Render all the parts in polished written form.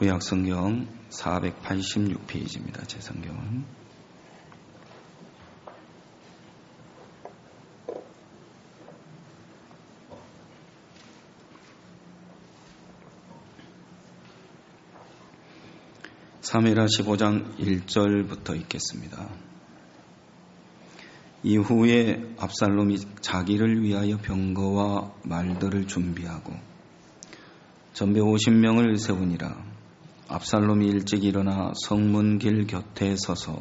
구약성경 486페이지입니다. 제 성경은. 사무엘하 15장 1절부터 읽겠습니다. 이후에 압살롬이 자기를 위하여 병거와 말들을 준비하고 전배 50명을 세우니라. 압살롬이 일찍 일어나 성문길 곁에 서서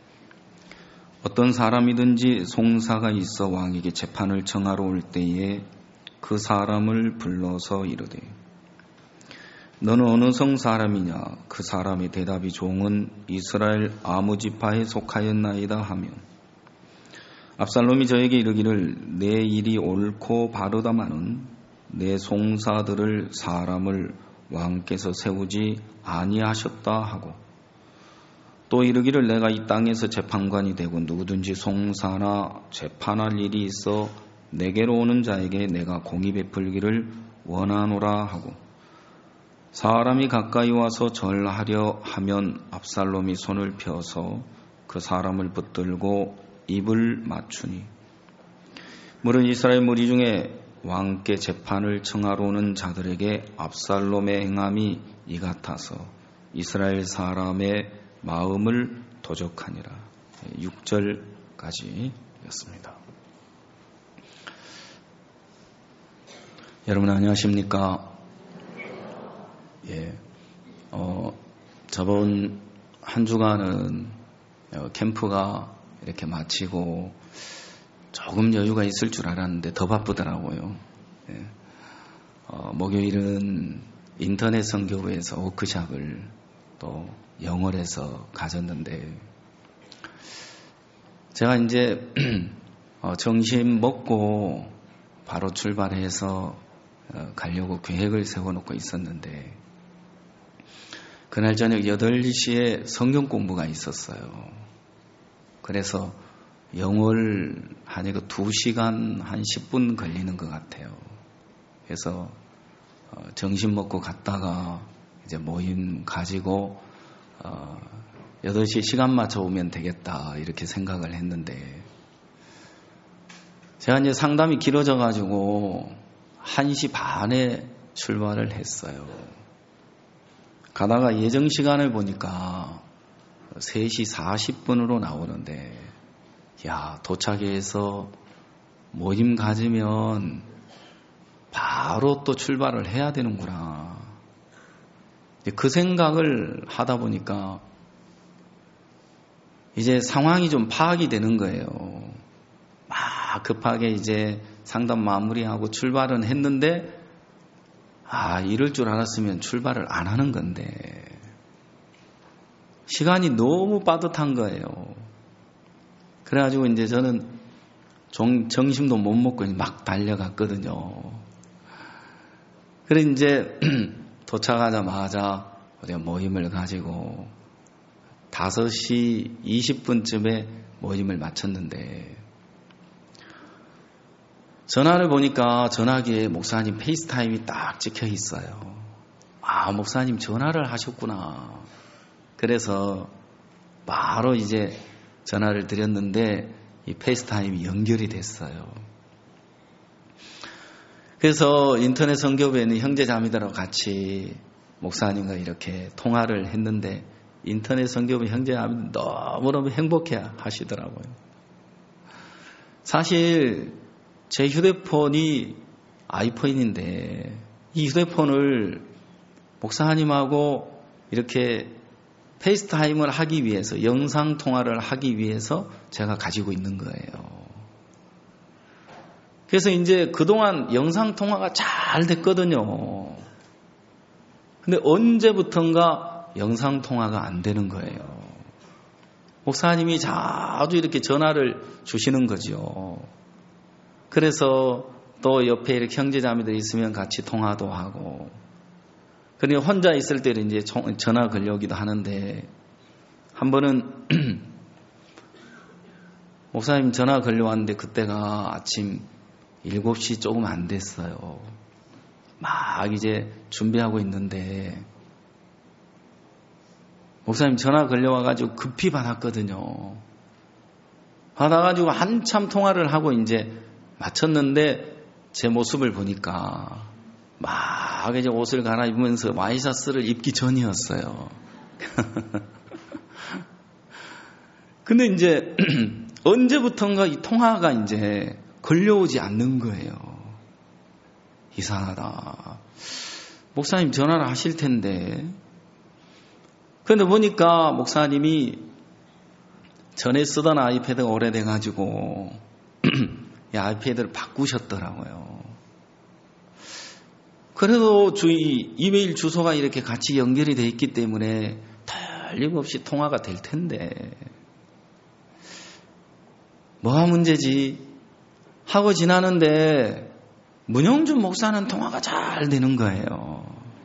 어떤 사람이든지 송사가 있어 왕에게 재판을 청하러 올 때에 그 사람을 불러서 이르되 너는 어느 성 사람이냐? 그 사람의 대답이 종은 이스라엘 아무 지파에 속하였나이다 하며 압살롬이 저에게 이르기를 내 일이 옳고 바르다마는 내 송사들을 사람을 왕께서 세우지 아니하셨다 하고 또 이르기를 내가 이 땅에서 재판관이 되고 누구든지 송사나 재판할 일이 있어 내게로 오는 자에게 내가 공의 베풀기를 원하노라 하고 사람이 가까이 와서 절하려 하면 압살롬이 손을 펴서 그 사람을 붙들고 입을 맞추니 물은 이스라엘 무리 중에 왕께 재판을 청하러 오는 자들에게 압살롬의 행함이 이 같아서 이스라엘 사람의 마음을 도적하니라. 6절까지 였습니다. 여러분 안녕하십니까? 저번 한 주간은 캠프가 이렇게 마치고 조금 여유가 있을 줄 알았는데 더 바쁘더라고요. 목요일은 인터넷 선교회에서 워크숍을 또 영월에서 가졌는데 제가 이제 점심 먹고 바로 출발해서 가려고 계획을 세워놓고 있었는데 그날 저녁 8시에 성경 공부가 있었어요. 그래서 영월 하니까 2시간 한 10분 걸리는 것 같아요. 그래서 점심 먹고 갔다가 이제 모임 가지고 8시에 시간 맞춰 오면 되겠다 이렇게 생각을 했는데 제가 이제 상담이 길어져 가지고 1시 반에 출발을 했어요. 가다가 예정 시간을 보니까 3시 40분으로 나오는데 야, 도착해서 모임 가지면 바로 또 출발을 해야 되는구나. 그 생각을 하다 보니까 이제 상황이 좀 파악이 되는 거예요. 막 급하게 이제 상담 마무리하고 출발은 했는데 이럴 줄 알았으면 출발을 안 하는 건데 시간이 너무 빠듯한 거예요. 그래가지고 이제 저는 점심도 못 먹고 막 달려갔거든요. 그래 이제 도착하자마자 모임을 가지고 5시 20분쯤에 모임을 마쳤는데 전화를 보니까 전화기에 목사님 페이스타임이 딱 찍혀 있어요. 목사님 전화를 하셨구나. 그래서 바로 이제 전화를 드렸는데 이 페이스타임이 연결이 됐어요. 그래서 인터넷 선교회는 형제자매들하고 같이 목사님과 이렇게 통화를 했는데 인터넷 선교회 형제자매들 너무너무 행복해 하시더라고요. 사실 제 휴대폰이 아이폰인데 이 휴대폰을 목사님하고 이렇게 페이스타임을 하기 위해서 영상통화를 하기 위해서 제가 가지고 있는 거예요. 그래서 이제 그동안 영상통화가 잘 됐거든요. 근데 언제부턴가 영상통화가 안 되는 거예요. 목사님이 자주 이렇게 전화를 주시는 거죠. 그래서 또 옆에 이렇게 형제자매들이 있으면 같이 통화도 하고 그러니까 혼자 있을 때는 이제 전화 걸려오기도 하는데 한 번은 목사님 전화 걸려왔는데 그때가 아침 7시 조금 안 됐어요. 막 이제 준비하고 있는데 목사님 전화 걸려와가지고 급히 받았거든요. 받아가지고 한참 통화를 하고 이제 마쳤는데 제 모습을 보니까 막 이제 옷을 갈아입으면서 와이셔츠를 입기 전이었어요. 근데 이제 언제부턴가 이 통화가 이제 걸려오지 않는 거예요. 이상하다. 목사님 전화를 하실 텐데. 그런데 보니까 목사님이 전에 쓰던 아이패드가 오래돼가지고 이 아이패드를 바꾸셨더라고요. 그래도 저희 이메일 주소가 이렇게 같이 연결이 돼 있기 때문에 틀림없이 통화가 될 텐데 뭐가 문제지 하고 지나는데 문영준 목사는 통화가 잘 되는 거예요.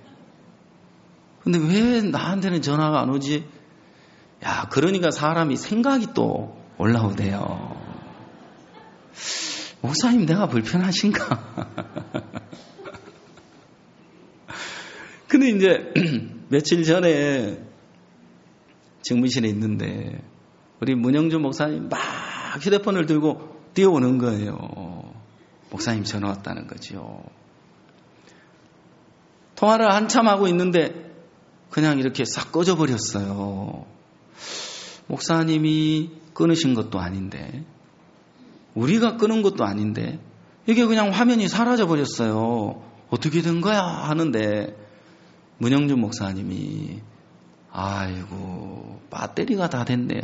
근데 왜 나한테는 전화가 안 오지? 야, 그러니까 사람이 생각이 또 올라오대요. 목사님 내가 불편하신가? 근데 이제 며칠 전에 직무실에 있는데 우리 문영준 목사님 막 휴대폰을 들고 뛰어오는 거예요. 목사님 전화 왔다는 거죠. 통화를 한참 하고 있는데 그냥 이렇게 싹 꺼져버렸어요. 목사님이 끊으신 것도 아닌데 우리가 끊은 것도 아닌데 이게 그냥 화면이 사라져버렸어요. 어떻게 된 거야 하는데 문영준 목사님이 아이고 배터리가 다 됐네요.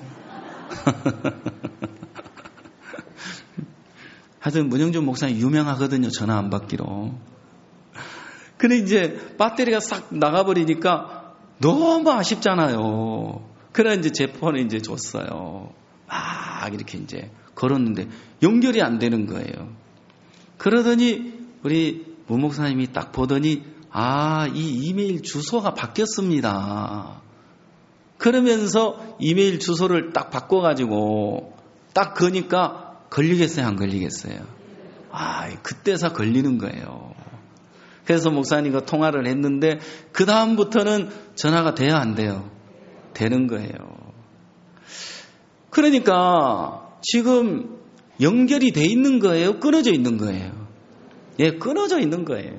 하여튼 문영준 목사님 유명하거든요. 전화 안 받기로. 근데 이제 배터리가 싹 나가버리니까 너무 아쉽잖아요. 그래 이제 제 폰에 이제 줬어요. 막 이렇게 이제 걸었는데 연결이 안 되는 거예요. 그러더니 우리 문 목사님이 딱 보더니 이 이메일 주소가 바뀌었습니다. 그러면서 이메일 주소를 딱 바꿔가지고 딱 거니까 걸리겠어요? 안 걸리겠어요? 그때서 걸리는 거예요. 그래서 목사님과 통화를 했는데 그 다음부터는 전화가 돼야 안 돼요? 되는 거예요. 그러니까 지금 연결이 돼 있는 거예요? 끊어져 있는 거예요? 예, 끊어져 있는 거예요.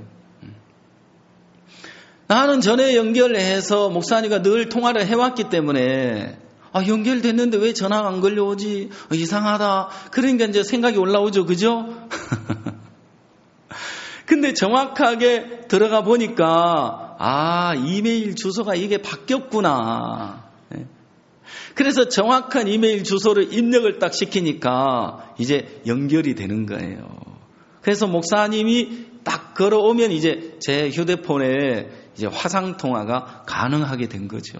나는 전에 연결해서 목사님과 늘 통화를 해왔기 때문에 연결됐는데 왜 전화가 안 걸려오지? 이상하다. 그러니까 이제 생각이 올라오죠. 그죠? 근데 정확하게 들어가 보니까 이메일 주소가 이게 바뀌었구나. 그래서 정확한 이메일 주소를 입력을 딱 시키니까 이제 연결이 되는 거예요. 그래서 목사님이 딱 걸어오면 이제 제 휴대폰에 이제 화상 통화가 가능하게 된 거죠.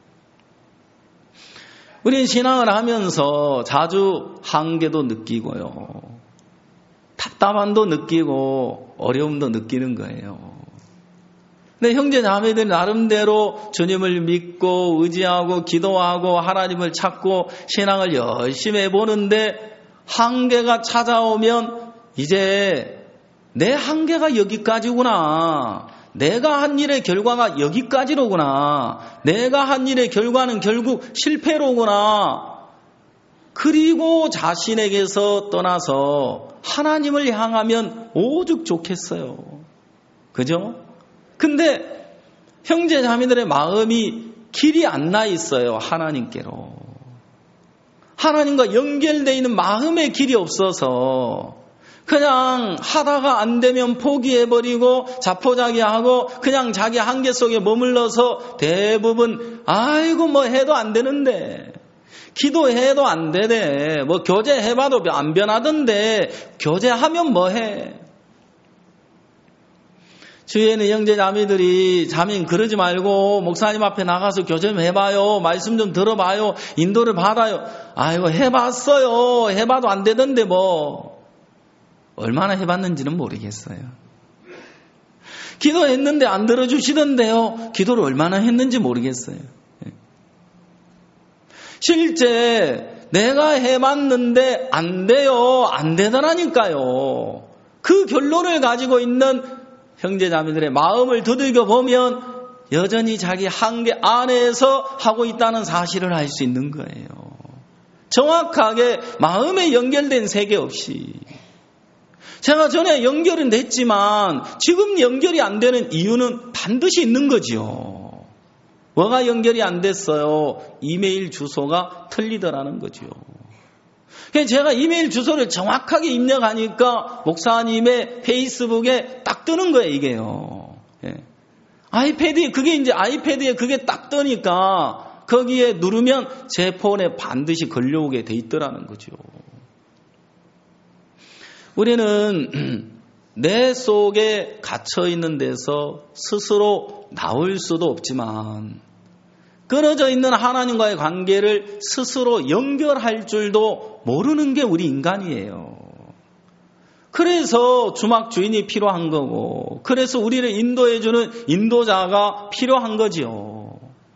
우리는 신앙을 하면서 자주 한계도 느끼고요. 답답함도 느끼고 어려움도 느끼는 거예요. 근데 형제 자매들 나름대로 주님을 믿고 의지하고 기도하고 하나님을 찾고 신앙을 열심히 해보는데 한계가 찾아오면 이제 내 한계가 여기까지구나. 내가 한 일의 결과가 여기까지로구나. 내가 한 일의 결과는 결국 실패로구나. 그리고 자신에게서 떠나서 하나님을 향하면 오죽 좋겠어요. 그죠? 근데 형제 자매들의 마음이 길이 안 나 있어요. 하나님께로. 하나님과 연결되어 있는 마음의 길이 없어서 그냥 하다가 안 되면 포기해버리고 자포자기하고 그냥 자기 한계 속에 머물러서 대부분 뭐 해도 안 되는데 기도해도 안 되네. 뭐 교제해봐도 안 변하던데 교제하면 뭐해. 주위에는 형제 자매들이 자매님 그러지 말고 목사님 앞에 나가서 교제 좀 해봐요. 말씀 좀 들어봐요. 인도를 받아요. 해봤어요. 해봐도 안 되던데 뭐. 얼마나 해봤는지는 모르겠어요. 기도했는데 안 들어주시던데요. 기도를 얼마나 했는지 모르겠어요. 실제 내가 해봤는데 안 돼요. 안 되더라니까요. 그 결론을 가지고 있는 형제자매들의 마음을 두들겨 보면 여전히 자기 한계 안에서 하고 있다는 사실을 알 수 있는 거예요. 정확하게 마음에 연결된 세계 없이. 제가 전에 연결은 됐지만 지금 연결이 안 되는 이유는 반드시 있는 거지요. 뭐가 연결이 안 됐어요? 이메일 주소가 틀리더라는 거죠. 제가 이메일 주소를 정확하게 입력하니까 목사님의 페이스북에 딱 뜨는 거예요, 이게요. 아이패드에 그게 딱 뜨니까 거기에 누르면 제 폰에 반드시 걸려오게 돼 있더라는 거죠. 우리는 내 속에 갇혀 있는 데서 스스로 나올 수도 없지만 끊어져 있는 하나님과의 관계를 스스로 연결할 줄도 모르는 게 우리 인간이에요. 그래서 주막 주인이 필요한 거고, 그래서 우리를 인도해주는 인도자가 필요한 거지요.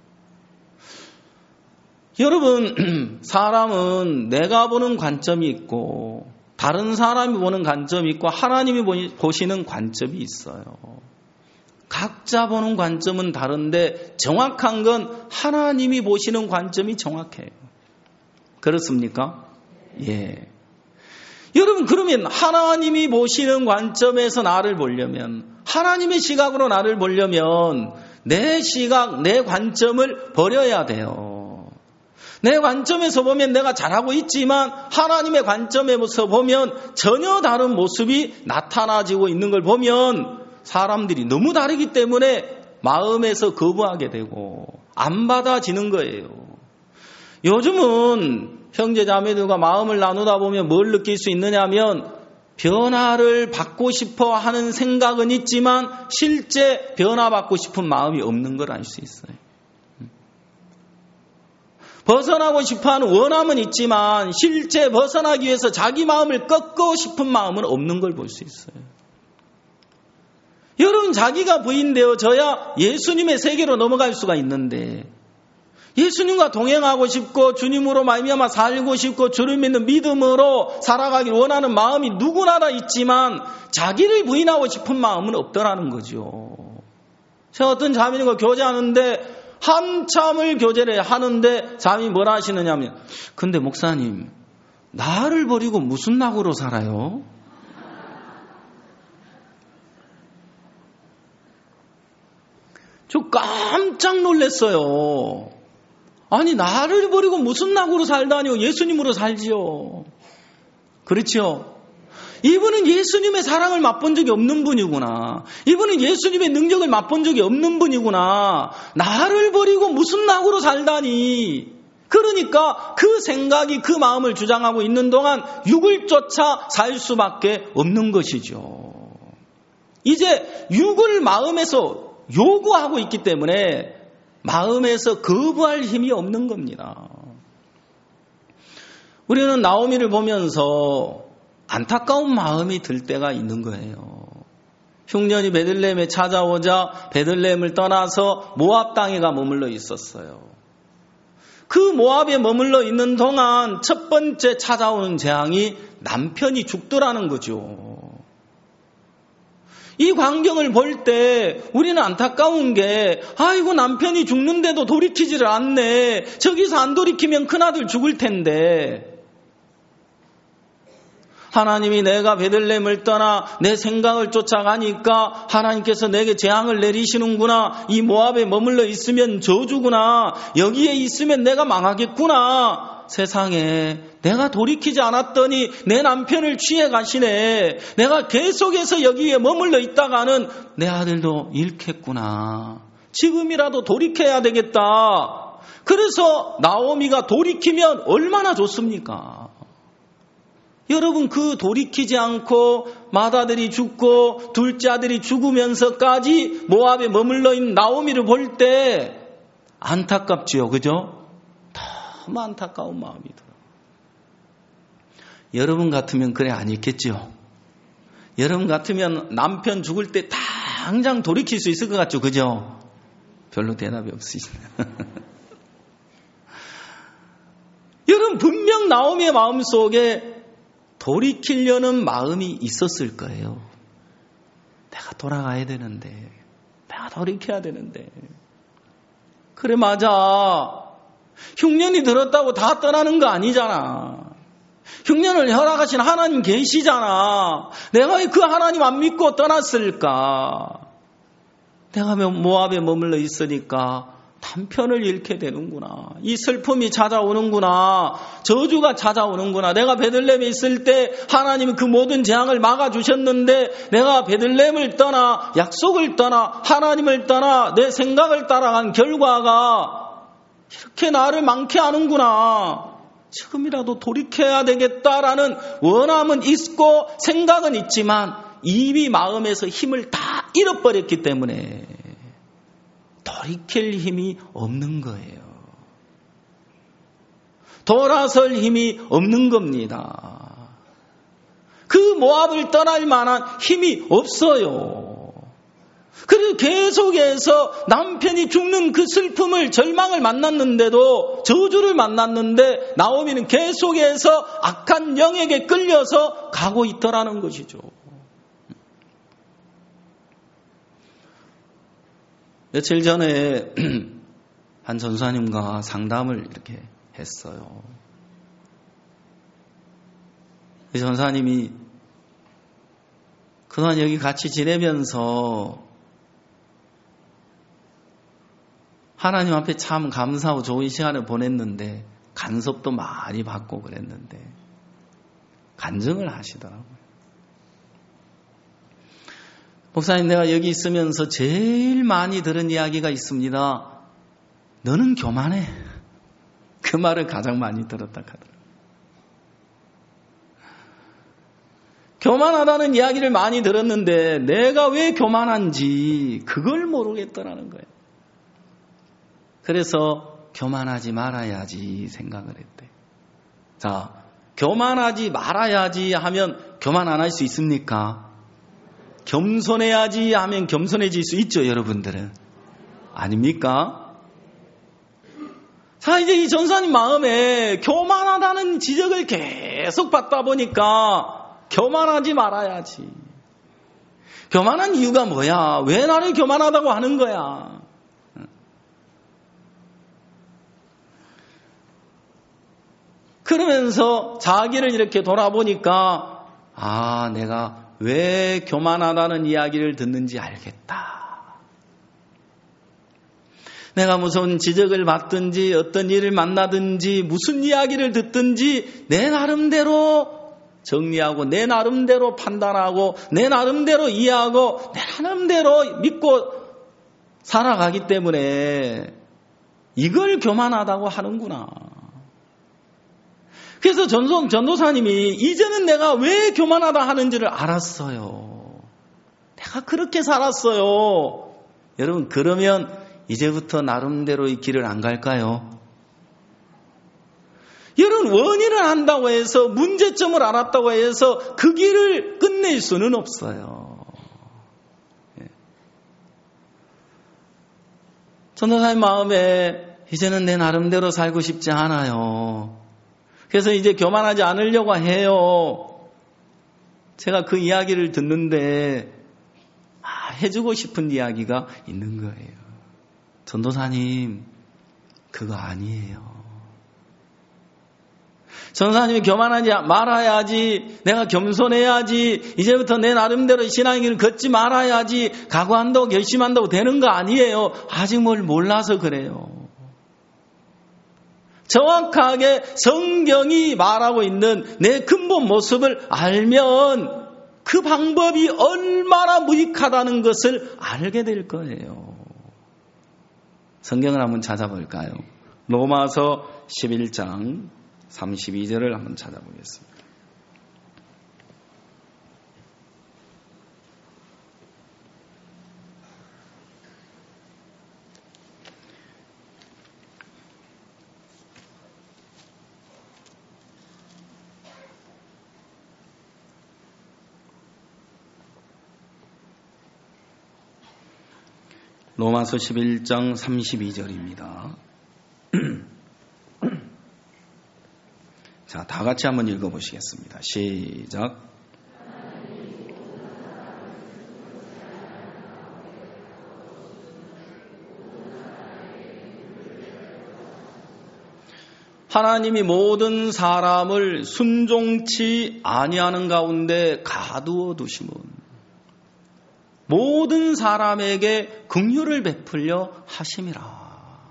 여러분, 사람은 내가 보는 관점이 있고 다른 사람이 보는 관점이 있고 하나님이 보시는 관점이 있어요. 각자 보는 관점은 다른데 정확한 건 하나님이 보시는 관점이 정확해요. 그렇습니까? 예. 여러분, 그러면 하나님이 보시는 관점에서 나를 보려면, 하나님의 시각으로 나를 보려면 내 시각, 내 관점을 버려야 돼요. 내 관점에서 보면 내가 잘하고 있지만 하나님의 관점에서 보면 전혀 다른 모습이 나타나지고 있는 걸 보면 사람들이 너무 다르기 때문에 마음에서 거부하게 되고 안 받아지는 거예요. 요즘은 형제 자매들과 마음을 나누다 보면 뭘 느낄 수 있느냐 하면 변화를 받고 싶어 하는 생각은 있지만 실제 변화받고 싶은 마음이 없는 걸 알 수 있어요. 벗어나고 싶어하는 원함은 있지만 실제 벗어나기 위해서 자기 마음을 꺾고 싶은 마음은 없는 걸 볼 수 있어요. 여러분, 자기가 부인되어져야 예수님의 세계로 넘어갈 수가 있는데 예수님과 동행하고 싶고 주님으로 말미암아 살고 싶고 주를 믿는 믿음으로 살아가길 원하는 마음이 누구나 다 있지만 자기를 부인하고 싶은 마음은 없더라는 거죠. 제가 어떤 자매님과 교제하는데 한참을 교제를 하는데 자매님이 뭐라 하시느냐면, 근데 목사님, 나를 버리고 무슨 낙으로 살아요? 저 깜짝 놀랐어요. 아니, 나를 버리고 무슨 낙으로 살다니요? 예수님으로 살지요. 그렇죠? 이분은 예수님의 사랑을 맛본 적이 없는 분이구나. 이분은 예수님의 능력을 맛본 적이 없는 분이구나. 나를 버리고 무슨 낙으로 살다니. 그러니까 그 생각이 그 마음을 주장하고 있는 동안 육을 쫓아 살 수밖에 없는 것이죠. 이제 육을 마음에서 요구하고 있기 때문에 마음에서 거부할 힘이 없는 겁니다. 우리는 나오미를 보면서 안타까운 마음이 들 때가 있는 거예요. 흉년이 베들레헴에 찾아오자 베들레헴을 떠나서 모압 땅에 가 머물러 있었어요. 그 모압에 머물러 있는 동안 첫 번째 찾아오는 재앙이 남편이 죽더라는 거죠. 이 광경을 볼 때 우리는 안타까운 게, 아이고 남편이 죽는데도 돌이키지를 않네. 저기서 안 돌이키면 큰아들 죽을 텐데. 하나님이 내가 베들레헴을 떠나 내 생각을 쫓아가니까 하나님께서 내게 재앙을 내리시는구나. 이 모압에 머물러 있으면 저주구나. 여기에 있으면 내가 망하겠구나. 세상에 내가 돌이키지 않았더니 내 남편을 취해 가시네. 내가 계속해서 여기에 머물러 있다가는 내 아들도 잃겠구나. 지금이라도 돌이켜야 되겠다. 그래서 나오미가 돌이키면 얼마나 좋습니까? 여러분, 그 돌이키지 않고 맏아들이 죽고 둘째 아들이 죽으면서까지 모압에 머물러 있는 나오미를 볼 때 안타깝지요. 그죠? 너무 안타까운 마음이 들어요. 여러분 같으면 그래 안 있겠죠? 여러분 같으면 남편 죽을 때 당장 돌이킬 수 있을 것 같죠? 그죠? 별로 대답이 없으시네요. 여러분, 분명 나오미의 마음속에 돌이키려는 마음이 있었을 거예요. 내가 돌아가야 되는데, 내가 돌이켜야 되는데. 그래, 맞아. 흉년이 들었다고 다 떠나는 거 아니잖아. 흉년을 허락하신 하나님 계시잖아. 내가 왜 그 하나님 안 믿고 떠났을까? 내가 모압에 머물러 있으니까 단편을 잃게 되는구나. 이 슬픔이 찾아오는구나. 저주가 찾아오는구나. 내가 베들레헴에 있을 때 하나님이 그 모든 재앙을 막아주셨는데 내가 베들레헴을 떠나 약속을 떠나 하나님을 떠나 내 생각을 따라간 결과가 이렇게 나를 많게 하는구나. 지금이라도 돌이켜야 되겠다라는 원함은 있고 생각은 있지만 이미 마음에서 힘을 다 잃어버렸기 때문에 돌이킬 힘이 없는 거예요. 돌아설 힘이 없는 겁니다. 그 모압을 떠날 만한 힘이 없어요. 그래서 계속해서 남편이 죽는 그 슬픔을 절망을 만났는데도 저주를 만났는데 나오미는 계속해서 악한 영에게 끌려서 가고 있더라는 것이죠. 며칠 전에 한 전사님과 상담을 이렇게 했어요. 이 전사님이 그동안 여기 같이 지내면서 하나님 앞에 참 감사하고 좋은 시간을 보냈는데 간섭도 많이 받고 그랬는데 간증을 하시더라고요. 목사님, 내가 여기 있으면서 제일 많이 들은 이야기가 있습니다. 너는 교만해. 그 말을 가장 많이 들었다 하더라고요. 교만하다는 이야기를 많이 들었는데 내가 왜 교만한지 그걸 모르겠더라는 거예요. 그래서 교만하지 말아야지 생각을 했대. 자, 교만하지 말아야지 하면 교만 안 할 수 있습니까? 겸손해야지 하면 겸손해질 수 있죠, 여러분들은. 아닙니까? 자, 이제 이 전사님 마음에 교만하다는 지적을 계속 받다 보니까 교만하지 말아야지. 교만한 이유가 뭐야? 왜 나를 교만하다고 하는 거야? 그러면서 자기를 이렇게 돌아보니까 내가 왜 교만하다는 이야기를 듣는지 알겠다. 내가 무슨 지적을 받든지 어떤 일을 만나든지 무슨 이야기를 듣든지 내 나름대로 정리하고 내 나름대로 판단하고 내 나름대로 이해하고 내 나름대로 믿고 살아가기 때문에 이걸 교만하다고 하는구나. 그래서 전도사님이 이제는 내가 왜 교만하다 하는지를 알았어요. 내가 그렇게 살았어요. 여러분, 그러면 이제부터 나름대로의 길을 안 갈까요? 여러분, 원인을 안다고 해서 문제점을 알았다고 해서 그 길을 끝낼 수는 없어요. 전도사님 마음에 이제는 내 나름대로 살고 싶지 않아요. 그래서 이제 교만하지 않으려고 해요. 제가 그 이야기를 듣는데 해주고 싶은 이야기가 있는 거예요. 전도사님, 그거 아니에요. 전도사님이 교만하지 말아야지, 내가 겸손해야지, 이제부터 내 나름대로 신앙의 길을 걷지 말아야지, 각오한다고 결심한다고 되는 거 아니에요. 아직 뭘 몰라서 그래요. 정확하게 성경이 말하고 있는 내 근본 모습을 알면 그 방법이 얼마나 무익하다는 것을 알게 될 거예요. 성경을 한번 찾아볼까요? 로마서 11장 32절을 한번 찾아보겠습니다. 로마서 11장 32절입니다. 자, 다 같이 한번 읽어보시겠습니다. 시작. 하나님이 모든 사람을 순종치 아니하는 가운데 가두어 두심은 모든 사람에게 긍휼을 베풀려 하심이라.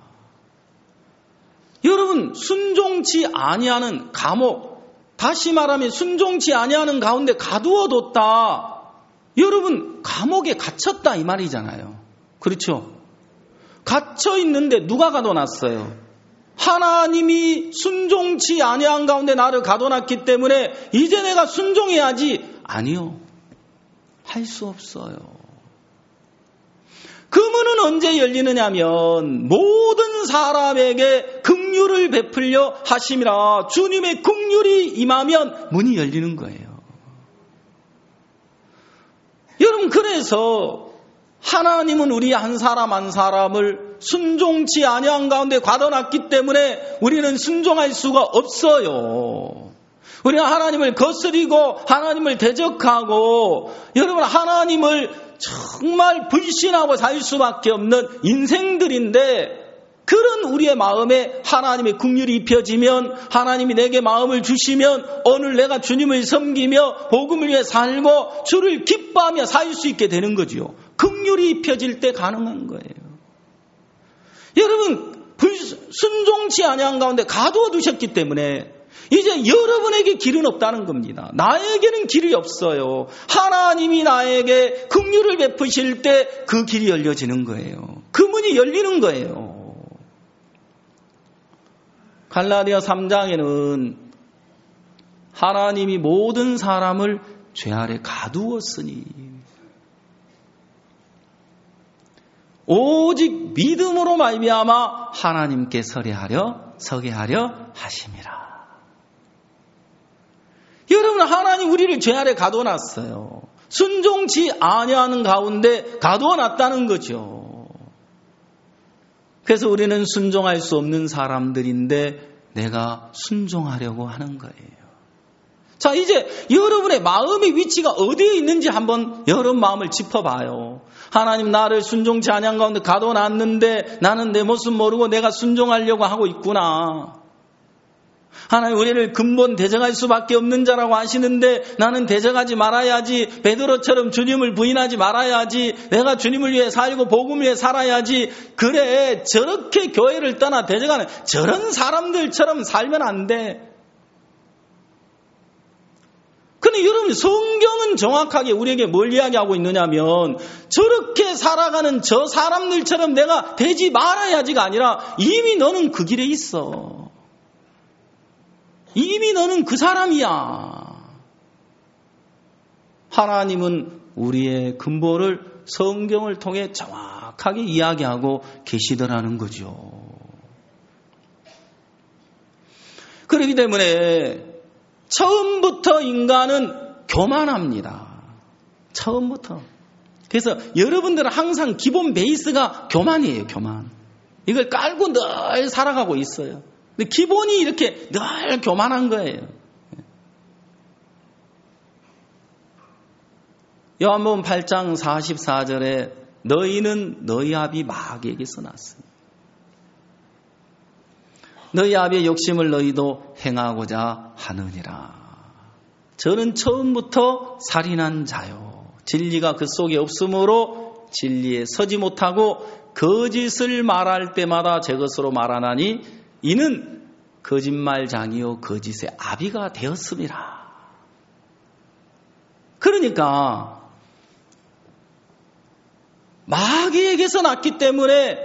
여러분, 순종치 아니하는 감옥, 다시 말하면 순종치 아니하는 가운데 가두어 뒀다. 여러분, 감옥에 갇혔다 이 말이잖아요. 그렇죠? 갇혀 있는데 누가 가둬놨어요? 하나님이 순종치 아니한 가운데 나를 가둬놨기 때문에 이제 내가 순종해야지. 아니요. 할 수 없어요. 그 문은 언제 열리느냐면 모든 사람에게 긍휼을 베풀려 하심이라. 주님의 긍휼이 임하면 문이 열리는 거예요. 여러분, 그래서 하나님은 우리 한 사람 한 사람을 순종치 아니한 가운데 가둬놨기 때문에 우리는 순종할 수가 없어요. 우리는 하나님을 거스리고 하나님을 대적하고 여러분 하나님을 정말 불신하고 살 수밖에 없는 인생들인데 그런 우리의 마음에 하나님의 긍휼이 입혀지면 하나님이 내게 마음을 주시면 오늘 내가 주님을 섬기며 복음을 위해 살고 주를 기뻐하며 살 수 있게 되는 거지요. 긍휼이 입혀질 때 가능한 거예요. 여러분 순종치 아니한 가운데 가두어 두셨기 때문에 이제 여러분에게 길은 없다는 겁니다. 나에게는 길이 없어요. 하나님이 나에게 긍휼을 베푸실 때 그 길이 열려지는 거예요. 그 문이 열리는 거예요. 갈라디아 3장에는 하나님이 모든 사람을 죄 아래 가두었으니 오직 믿음으로 말미암아 하나님께 서게 하려 하심이라. 여러분 하나님 우리를 죄 아래 가둬놨어요. 순종치 아니하는 가운데 가둬놨다는 거죠. 그래서 우리는 순종할 수 없는 사람들인데 내가 순종하려고 하는 거예요. 자, 이제 여러분의 마음의 위치가 어디에 있는지 한번 여러분 마음을 짚어봐요. 하나님 나를 순종치 아니한 가운데 가둬놨는데 나는 내 모습 모르고 내가 순종하려고 하고 있구나. 하나님 우리를 근본 대적할 수밖에 없는 자라고 하시는데 나는 대적하지 말아야지. 베드로처럼 주님을 부인하지 말아야지. 내가 주님을 위해 살고 복음을 위해 살아야지. 그래 저렇게 교회를 떠나 대적하는 저런 사람들처럼 살면 안 돼. 근데 여러분 성경은 정확하게 우리에게 뭘 이야기하고 있느냐면 저렇게 살아가는 저 사람들처럼 내가 되지 말아야지가 아니라 이미 너는 그 길에 있어. 이미 너는 그 사람이야. 하나님은 우리의 근본을 성경을 통해 정확하게 이야기하고 계시더라는 거죠. 그렇기 때문에 처음부터 인간은 교만합니다. 처음부터. 그래서 여러분들은 항상 기본 베이스가 교만이에요. 교만. 이걸 깔고 늘 살아가고 있어요. 근데 기본이 이렇게 늘 교만한 거예요. 요한복음 8장 44절에 너희는 너희 아비 마귀에게서 났습니다. 너희 아비의 욕심을 너희도 행하고자 하느니라. 저는 처음부터 살인한 자요. 진리가 그 속에 없으므로 진리에 서지 못하고 거짓을 말할 때마다 제 것으로 말하나니 이는 거짓말장이요 거짓의 아비가 되었음이라. 그러니까 마귀에게서 났기 때문에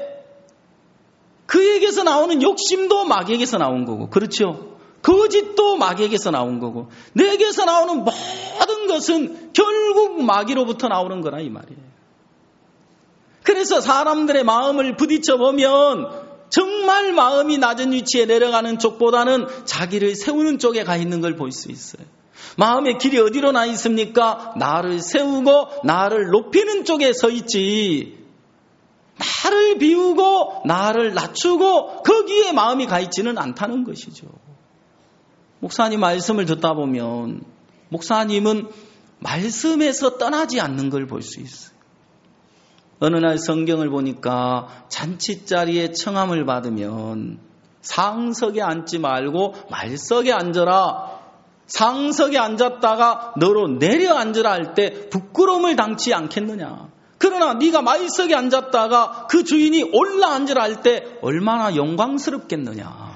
그에게서 나오는 욕심도 마귀에게서 나온 거고, 그렇죠? 거짓도 마귀에게서 나온 거고, 내게서 나오는 모든 것은 결국 마귀로부터 나오는 거라 이 말이에요. 그래서 사람들의 마음을 부딪혀 보면 정말 마음이 낮은 위치에 내려가는 쪽보다는 자기를 세우는 쪽에 가 있는 걸 볼 수 있어요. 마음의 길이 어디로 나 있습니까? 나를 세우고 나를 높이는 쪽에 서 있지. 나를 비우고 나를 낮추고 거기에 마음이 가 있지는 않다는 것이죠. 목사님 말씀을 듣다 보면 목사님은 말씀에서 떠나지 않는 걸 볼 수 있어요. 어느 날 성경을 보니까 잔치자리에 청함을 받으면 상석에 앉지 말고 말석에 앉아라. 상석에 앉았다가 너로 내려 앉으라 할 때 부끄러움을 당치 않겠느냐. 그러나 네가 말석에 앉았다가 그 주인이 올라 앉으라 할 때 얼마나 영광스럽겠느냐.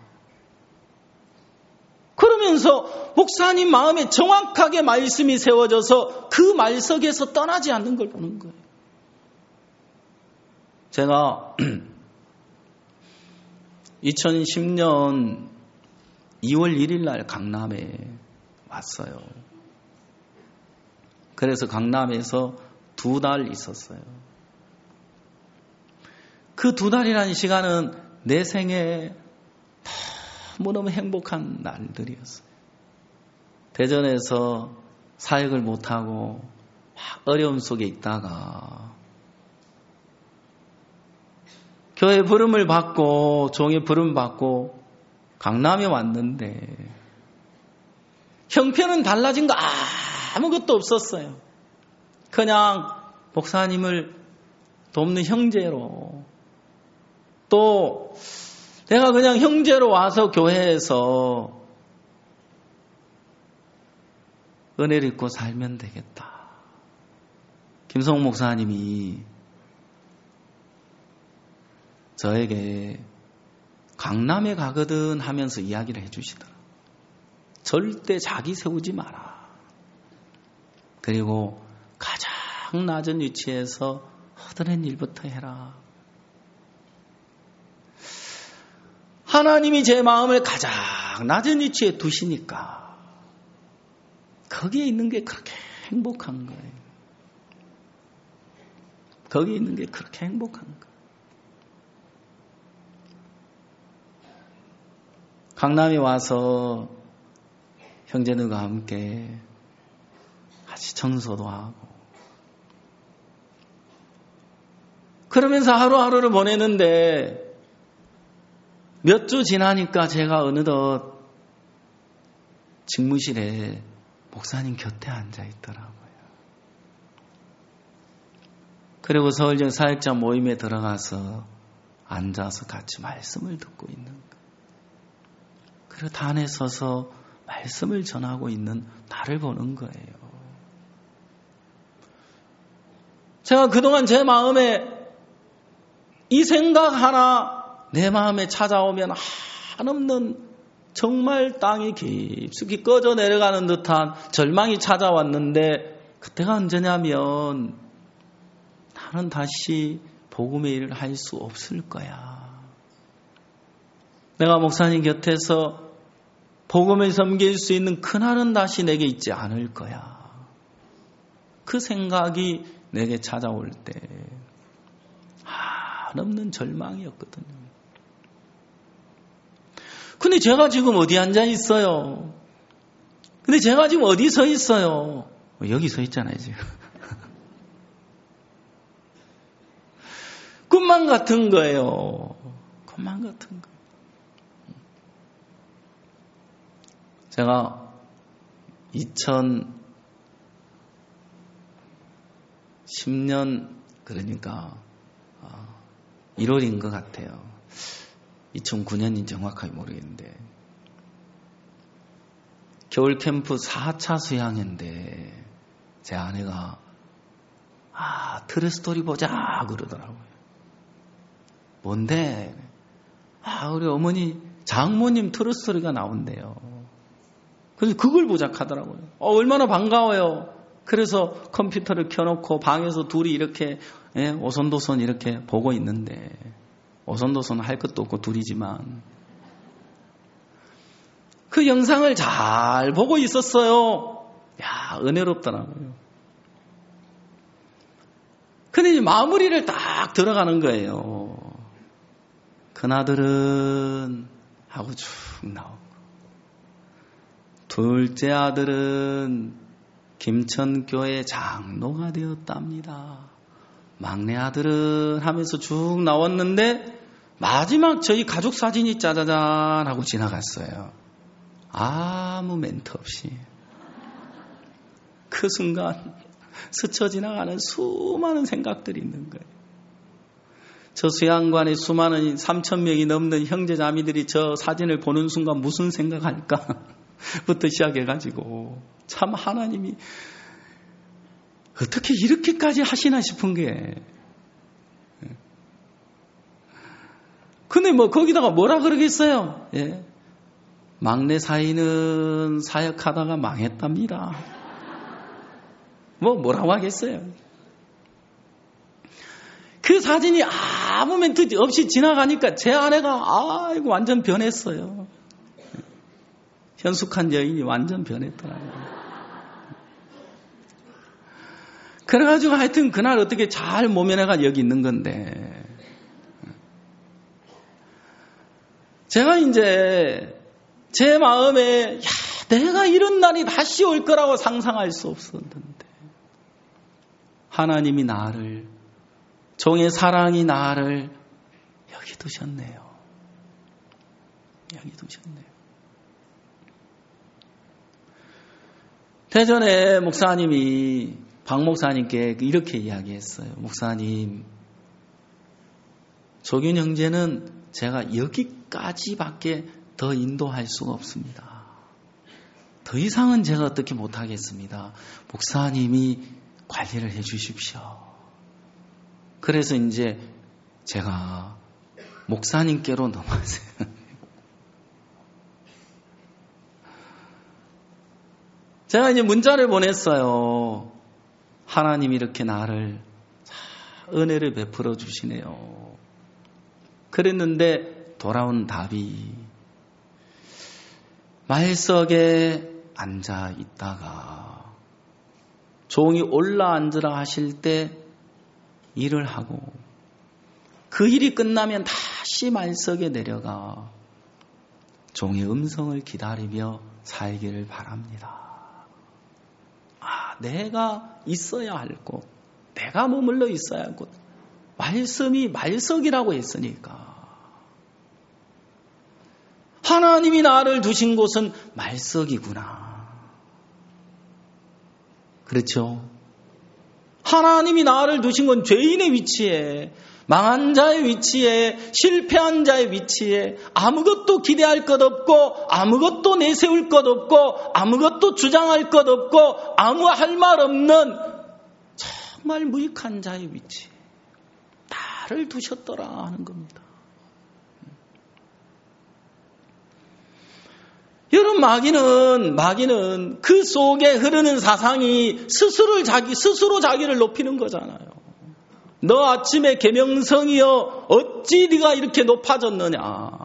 그러면서 목사님 마음에 정확하게 말씀이 세워져서 그 말석에서 떠나지 않는 걸 보는 거예요. 제가 2010년 2월 1일 날 강남에 왔어요. 그래서 강남에서 2달 있었어요. 그 2달이라는 시간은 내 생에 너무너무 행복한 날들이었어요. 대전에서 사역을 못하고 어려움 속에 있다가 교회 부름을 받고 종의 부름 받고 강남에 왔는데 형편은 달라진 거 아무것도 없었어요. 그냥 목사님을 돕는 형제로, 또 내가 그냥 형제로 와서 교회에서 은혜를 입고 살면 되겠다. 김성욱 목사님이 저에게 강남에 가거든 하면서 이야기를 해주시더라. 절대 자기 세우지 마라. 그리고 가장 낮은 위치에서 허드렛 일부터 해라. 하나님이 제 마음을 가장 낮은 위치에 두시니까 거기에 있는 게 그렇게 행복한 거예요. 거기에 있는 게 그렇게 행복한 거예요. 강남에 와서 형제들과 함께 같이 청소도 하고 그러면서 하루하루를 보내는데 몇 주 지나니까 제가 어느덧 직무실에 목사님 곁에 앉아 있더라고요. 그리고 서울역 사역자 모임에 들어가서 앉아서 같이 말씀을 듣고 있는 거예요. 그리고 단에 서서 말씀을 전하고 있는 나를 보는 거예요. 제가 그동안 제 마음에 이 생각 하나 내 마음에 찾아오면 한없는 정말 땅이 깊숙이 꺼져 내려가는 듯한 절망이 찾아왔는데 그때가 언제냐면 나는 다시 복음의 일을 할 수 없을 거야. 내가 목사님 곁에서 복음을 섬길 수 있는 그날은 다시 내게 있지 않을 거야. 그 생각이 내게 찾아올 때 한없는 절망이었거든요. 근데 제가 지금 어디 앉아 있어요? 근데 제가 지금 어디 서 있어요? 여기 서 있잖아요, 지금. 꿈만 같은 거예요. 꿈만 같은 거. 제가 2010년 그러니까 1월인 것 같아요. 2009년인지 정확하게 모르겠는데 겨울 캠프 4차 수양회인데 제 아내가 트루스토리 보자 그러더라고요. 뭔데? 우리 어머니 장모님 트루스토리가 나온대요. 그래서 그걸 보자 하더라고요. 얼마나 반가워요. 그래서 컴퓨터를 켜놓고 방에서 둘이 이렇게 오손도손 이렇게 보고 있는데 오손도손 할 것도 없고 둘이지만 그 영상을 잘 보고 있었어요. 야, 은혜롭더라고요. 근데 이제 마무리를 딱 들어가는 거예요. 큰아들은 하고 쭉 나오고 둘째 아들은 김천교회 장로가 되었답니다. 막내 아들은 하면서 쭉 나왔는데 마지막 저희 가족 사진이 짜자잔 하고 지나갔어요. 아무 멘트 없이. 그 순간 스쳐 지나가는 수많은 생각들이 있는 거예요. 저 수양관에 수많은 3,000명이 넘는 형제자매들이 저 사진을 보는 순간 무슨 생각할까? 부터 시작해가지고 참 하나님이 어떻게 이렇게까지 하시나 싶은 게. 근데 뭐 거기다가 뭐라 그러겠어요? 예. 막내 사위는 사역하다가 망했답니다. 뭐라고 하겠어요? 그 사진이 아무 멘트 없이 지나가니까 제 아내가 아이고 완전 변했어요. 현숙한 여인이 완전 변했더라고요. 그래가지고 하여튼 그날 어떻게 잘 모면해가 여기 있는 건데, 제가 이제 제 마음에 내가 이런 날이 다시 올 거라고 상상할 수 없었는데 하나님이 나를, 종의 사랑이 나를 여기 두셨네요. 여기 두셨네요. 대전에 목사님이 박 목사님께 이렇게 이야기했어요. 목사님, 조균 형제는 제가 여기까지밖에 더 인도할 수가 없습니다. 더 이상은 제가 어떻게 못하겠습니다. 목사님이 관리를 해 주십시오. 그래서 이제 제가 목사님께로 넘어왔어요. 제가 이제 문자를 보냈어요. 하나님이 이렇게 나를 은혜를 베풀어 주시네요. 그랬는데 돌아온 답이, 말석에 앉아 있다가 종이 올라앉으라 하실 때 일을 하고 그 일이 끝나면 다시 말석에 내려가 종의 음성을 기다리며 살기를 바랍니다. 내가 있어야 할 곳, 내가 머물러 있어야 할 곳, 말씀이 말석이라고 했으니까 하나님이 나를 두신 곳은 말석이구나. 그렇죠? 하나님이 나를 두신 건 죄인의 위치에, 망한 자의 위치에, 실패한 자의 위치에, 아무것도 기대할 것 없고 아무것도 내세울 것 없고 아무것도 주장할 것 없고 아무 할 말 없는 정말 무익한 자의 위치에 나를 두셨더라 하는 겁니다. 여러분, 마귀는 그 속에 흐르는 사상이 스스로 자기를 높이는 거잖아요. 너 아침에 계명성이여 어찌 네가 이렇게 높아졌느냐.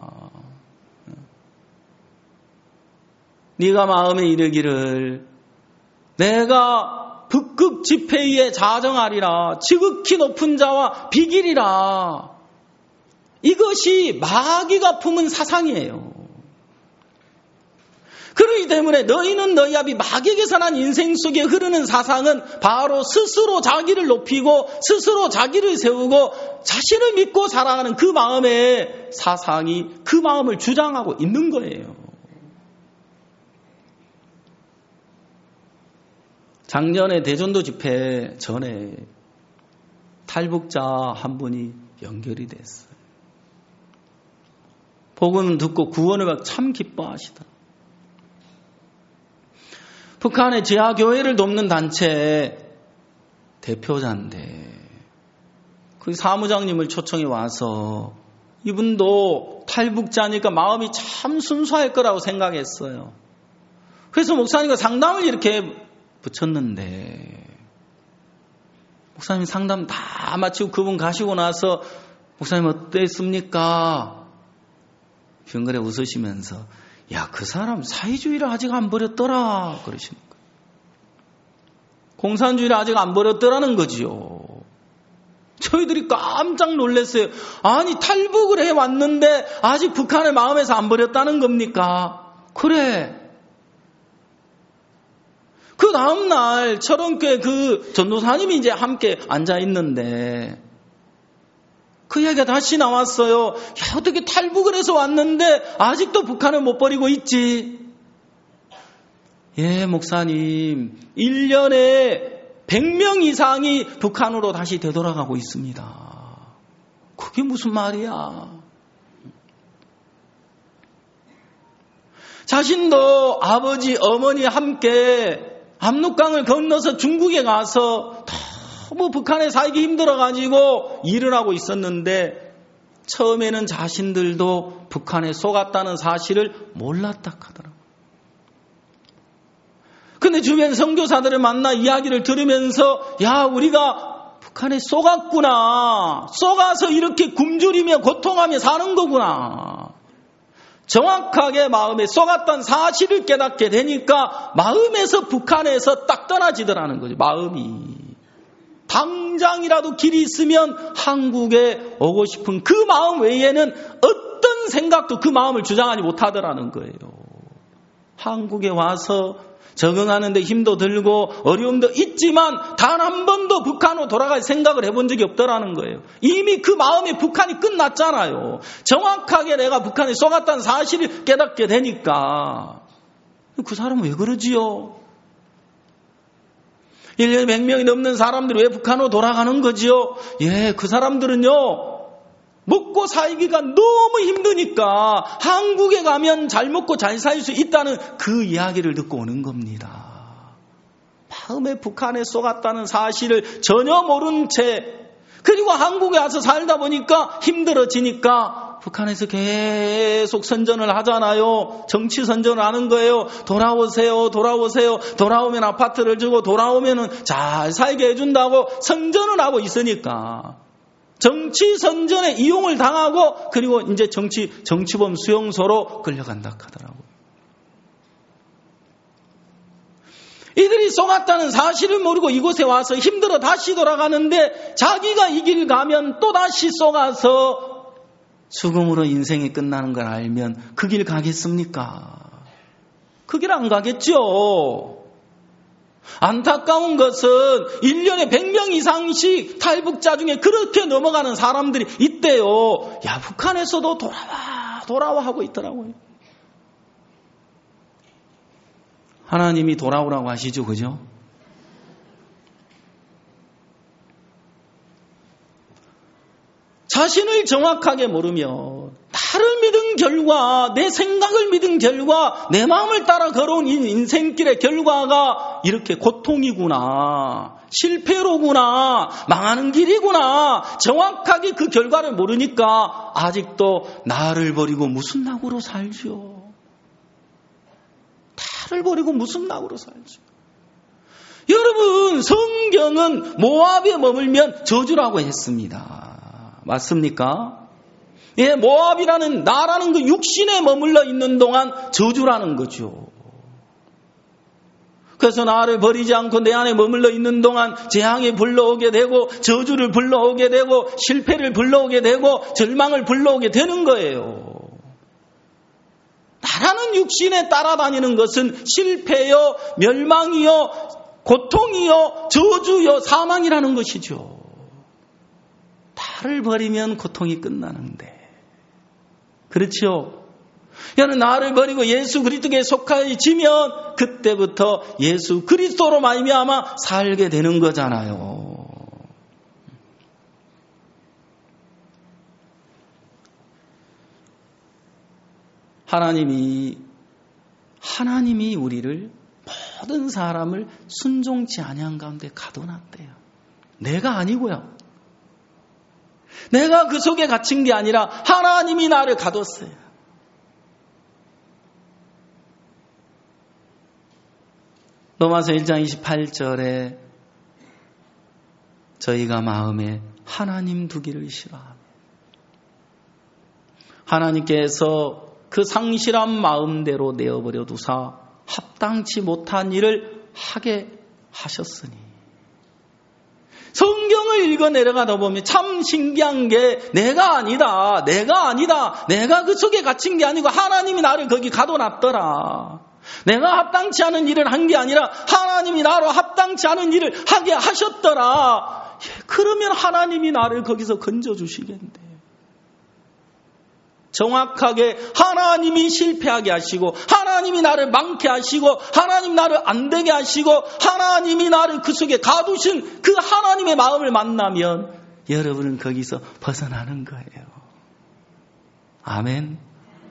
네가 마음에 이르기를 내가 북극 지폐 위에 자정하리라. 지극히 높은 자와 비기리라. 이것이 마귀가 품은 사상이에요. 그렇기 때문에 너희는 너희 아비 마귀에게서 난 인생 속에 흐르는 사상은 바로 스스로 자기를 높이고 스스로 자기를 세우고 자신을 믿고 살아가는 그 마음의 사상이 그 마음을 주장하고 있는 거예요. 작년에 대전도 집회 전에 탈북자 한 분이 연결이 됐어요. 복음 듣고 구원을 받고 참 기뻐하시다. 북한의 지하교회를 돕는 단체 대표자인데 그 사무장님을 초청해 와서 이분도 탈북자니까 마음이 참 순수할 거라고 생각했어요. 그래서 목사님과 상담을 이렇게 붙였는데 목사님 상담 다 마치고 그분 가시고 나서 목사님 어땠습니까? 병걸에 웃으시면서 야, 그 사람 사회주의를 아직 안 버렸더라 그러시는 거예요. 공산주의를 아직 안 버렸더라는 거지요. 저희들이 깜짝 놀랐어요. 아니 탈북을 해왔는데 아직 북한을 마음에서 안 버렸다는 겁니까? 그래. 그 다음날 철원교회 그 전도사님이 이제 함께 앉아있는데 그 이야기가 다시 나왔어요. 야, 어떻게 탈북을 해서 왔는데 아직도 북한을 못 버리고 있지? 예, 목사님. 1년에 100명 이상이 북한으로 다시 되돌아가고 있습니다. 그게 그게 무슨 말이야? 자신도 아버지, 어머니 함께 압록강을 건너서 중국에 가서 너무 북한에 살기 힘들어가지고 일을 하고 있었는데 처음에는 자신들도 북한에 속았다는 사실을 몰랐다 하더라고요. 근데 주변 선교사들을 만나 이야기를 들으면서 야, 우리가 북한에 속았구나. 속아서 이렇게 굶주리며 고통하며 사는 거구나. 정확하게 마음에 속았던 사실을 깨닫게 되니까 마음에서 북한에서 딱 떠나지더라는 거죠. 마음이. 당장이라도 길이 있으면 한국에 오고 싶은 그 마음 외에는 어떤 생각도 그 마음을 주장하지 못하더라는 거예요. 한국에 와서 적응하는데 힘도 들고 어려움도 있지만 단 한 번도 북한으로 돌아갈 생각을 해본 적이 없더라는 거예요. 이미 그 마음에 북한이 끝났잖아요. 정확하게 내가 북한에 속았다는 사실을 깨닫게 되니까. 그 사람은 왜 그러지요? 1년에 100명이 넘는 사람들이 왜 북한으로 돌아가는 거지요? 예, 그 사람들은요, 먹고 살기가 너무 힘드니까 한국에 가면 잘 먹고 잘 살 수 있다는 그 이야기를 듣고 오는 겁니다. 마음에 북한에 쏘갔다는 사실을 전혀 모른 채, 그리고 한국에 와서 살다 보니까 힘들어지니까 북한에서 계속 선전을 하잖아요. 정치 선전을 하는 거예요. 돌아오세요, 돌아오세요. 돌아오면 아파트를 주고 돌아오면 잘 살게 해준다고 선전을 하고 있으니까 정치 선전에 이용을 당하고 그리고 이제 정치범 수용소로 끌려간다 하더라고요. 이들이 속았다는 사실을 모르고 이곳에 와서 힘들어 다시 돌아가는데 자기가 이 길 가면 또 다시 속아서 죽음으로 인생이 끝나는 걸 알면 그 길 가겠습니까? 그 길 안 가겠죠. 안타까운 것은 1년에 100명 이상씩 탈북자 중에 그렇게 넘어가는 사람들이 있대요. 야, 북한에서도 돌아와 하고 있더라고요. 하나님이 돌아오라고 하시죠, 그죠? 자신을 정확하게 모르며 나를 믿은 결과, 내 생각을 믿은 결과, 내 마음을 따라 걸어온 이 인생길의 결과가 이렇게 고통이구나, 실패로구나, 망하는 길이구나, 정확하게 그 결과를 모르니까 아직도 나를 버리고 무슨 낙으로 살죠? 나를 버리고 무슨 낙으로 살죠? 여러분, 성경은 모압에 머물면 저주라고 했습니다. 맞습니까? 예, 모압이라는 나라는 그 육신에 머물러 있는 동안 저주라는 거죠. 그래서 나를 버리지 않고 내 안에 머물러 있는 동안 재앙이 불러오게 되고 저주를 불러오게 되고 실패를 불러오게 되고 절망을 불러오게 되는 거예요. 나라는 육신에 따라다니는 것은 실패요, 멸망이요, 고통이요, 저주요, 사망이라는 것이죠. 나를 버리면 고통이 끝나는데, 그렇죠? 여러분, 나를 버리고 예수 그리스도께 속하여지면 그때부터 예수 그리스도로 말미암아 살게 되는 거잖아요. 하나님이 우리를, 모든 사람을 순종치 아니한 가운데 가둬놨대요. 내가 아니고요. 내가 그 속에 갇힌 게 아니라 하나님이 나를 가뒀어요. 로마서 1장 28절에 저희가 마음에 하나님 두기를 싫어하며, 하나님께서 그 상실한 마음대로 내어버려 두사 합당치 못한 일을 하게 하셨으니, 성경을 읽어 내려가다 보면 참 신기한 게 내가 아니다. 내가 그 속에 갇힌 게 아니고 하나님이 나를 거기 가둬놨더라. 내가 합당치 않은 일을 한 게 아니라 하나님이 나로 합당치 않은 일을 하게 하셨더라. 그러면 하나님이 나를 거기서 건져주시겠는데, 정확하게 하나님이 실패하게 하시고, 하나님이 나를 망케 하시고, 하나님 나를 안 되게 하시고, 하나님이 나를 그 속에 가두신 그 하나님의 마음을 만나면 여러분은 거기서 벗어나는 거예요. 아멘.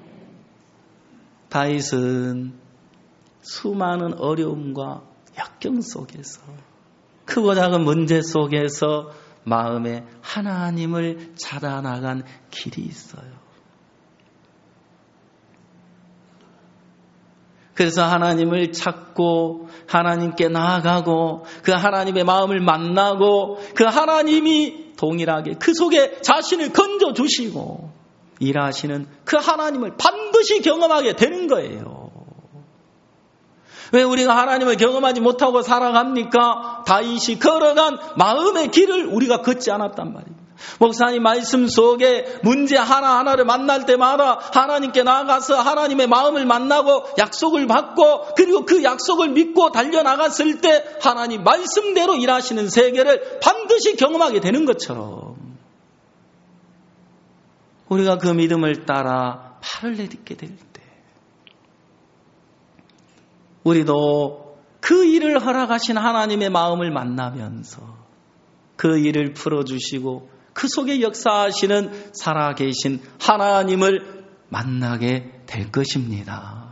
다윗은 수많은 어려움과 역경 속에서 크고 작은 문제 속에서 마음에 하나님을 찾아나간 길이 있어요. 그래서 하나님을 찾고 하나님께 나아가고 그 하나님의 마음을 만나고 그 하나님이 동일하게 그 속에 자신을 건져주시고 일하시는 그 하나님을 반드시 경험하게 되는 거예요. 왜 우리가 하나님을 경험하지 못하고 살아갑니까? 다윗이 걸어간 마음의 길을 우리가 걷지 않았단 말입니다. 목사님 말씀 속에 문제 하나하나를 만날 때마다 하나님께 나아가서 하나님의 마음을 만나고 약속을 받고 그리고 그 약속을 믿고 달려나갔을 때 하나님 말씀대로 일하시는 세계를 반드시 경험하게 되는 것처럼 우리가 그 믿음을 따라 팔을 내딛게 될 때 우리도 그 일을 허락하신 하나님의 마음을 만나면서 그 일을 풀어주시고 그 속에 역사하시는 살아계신 하나님을 만나게 될 것입니다.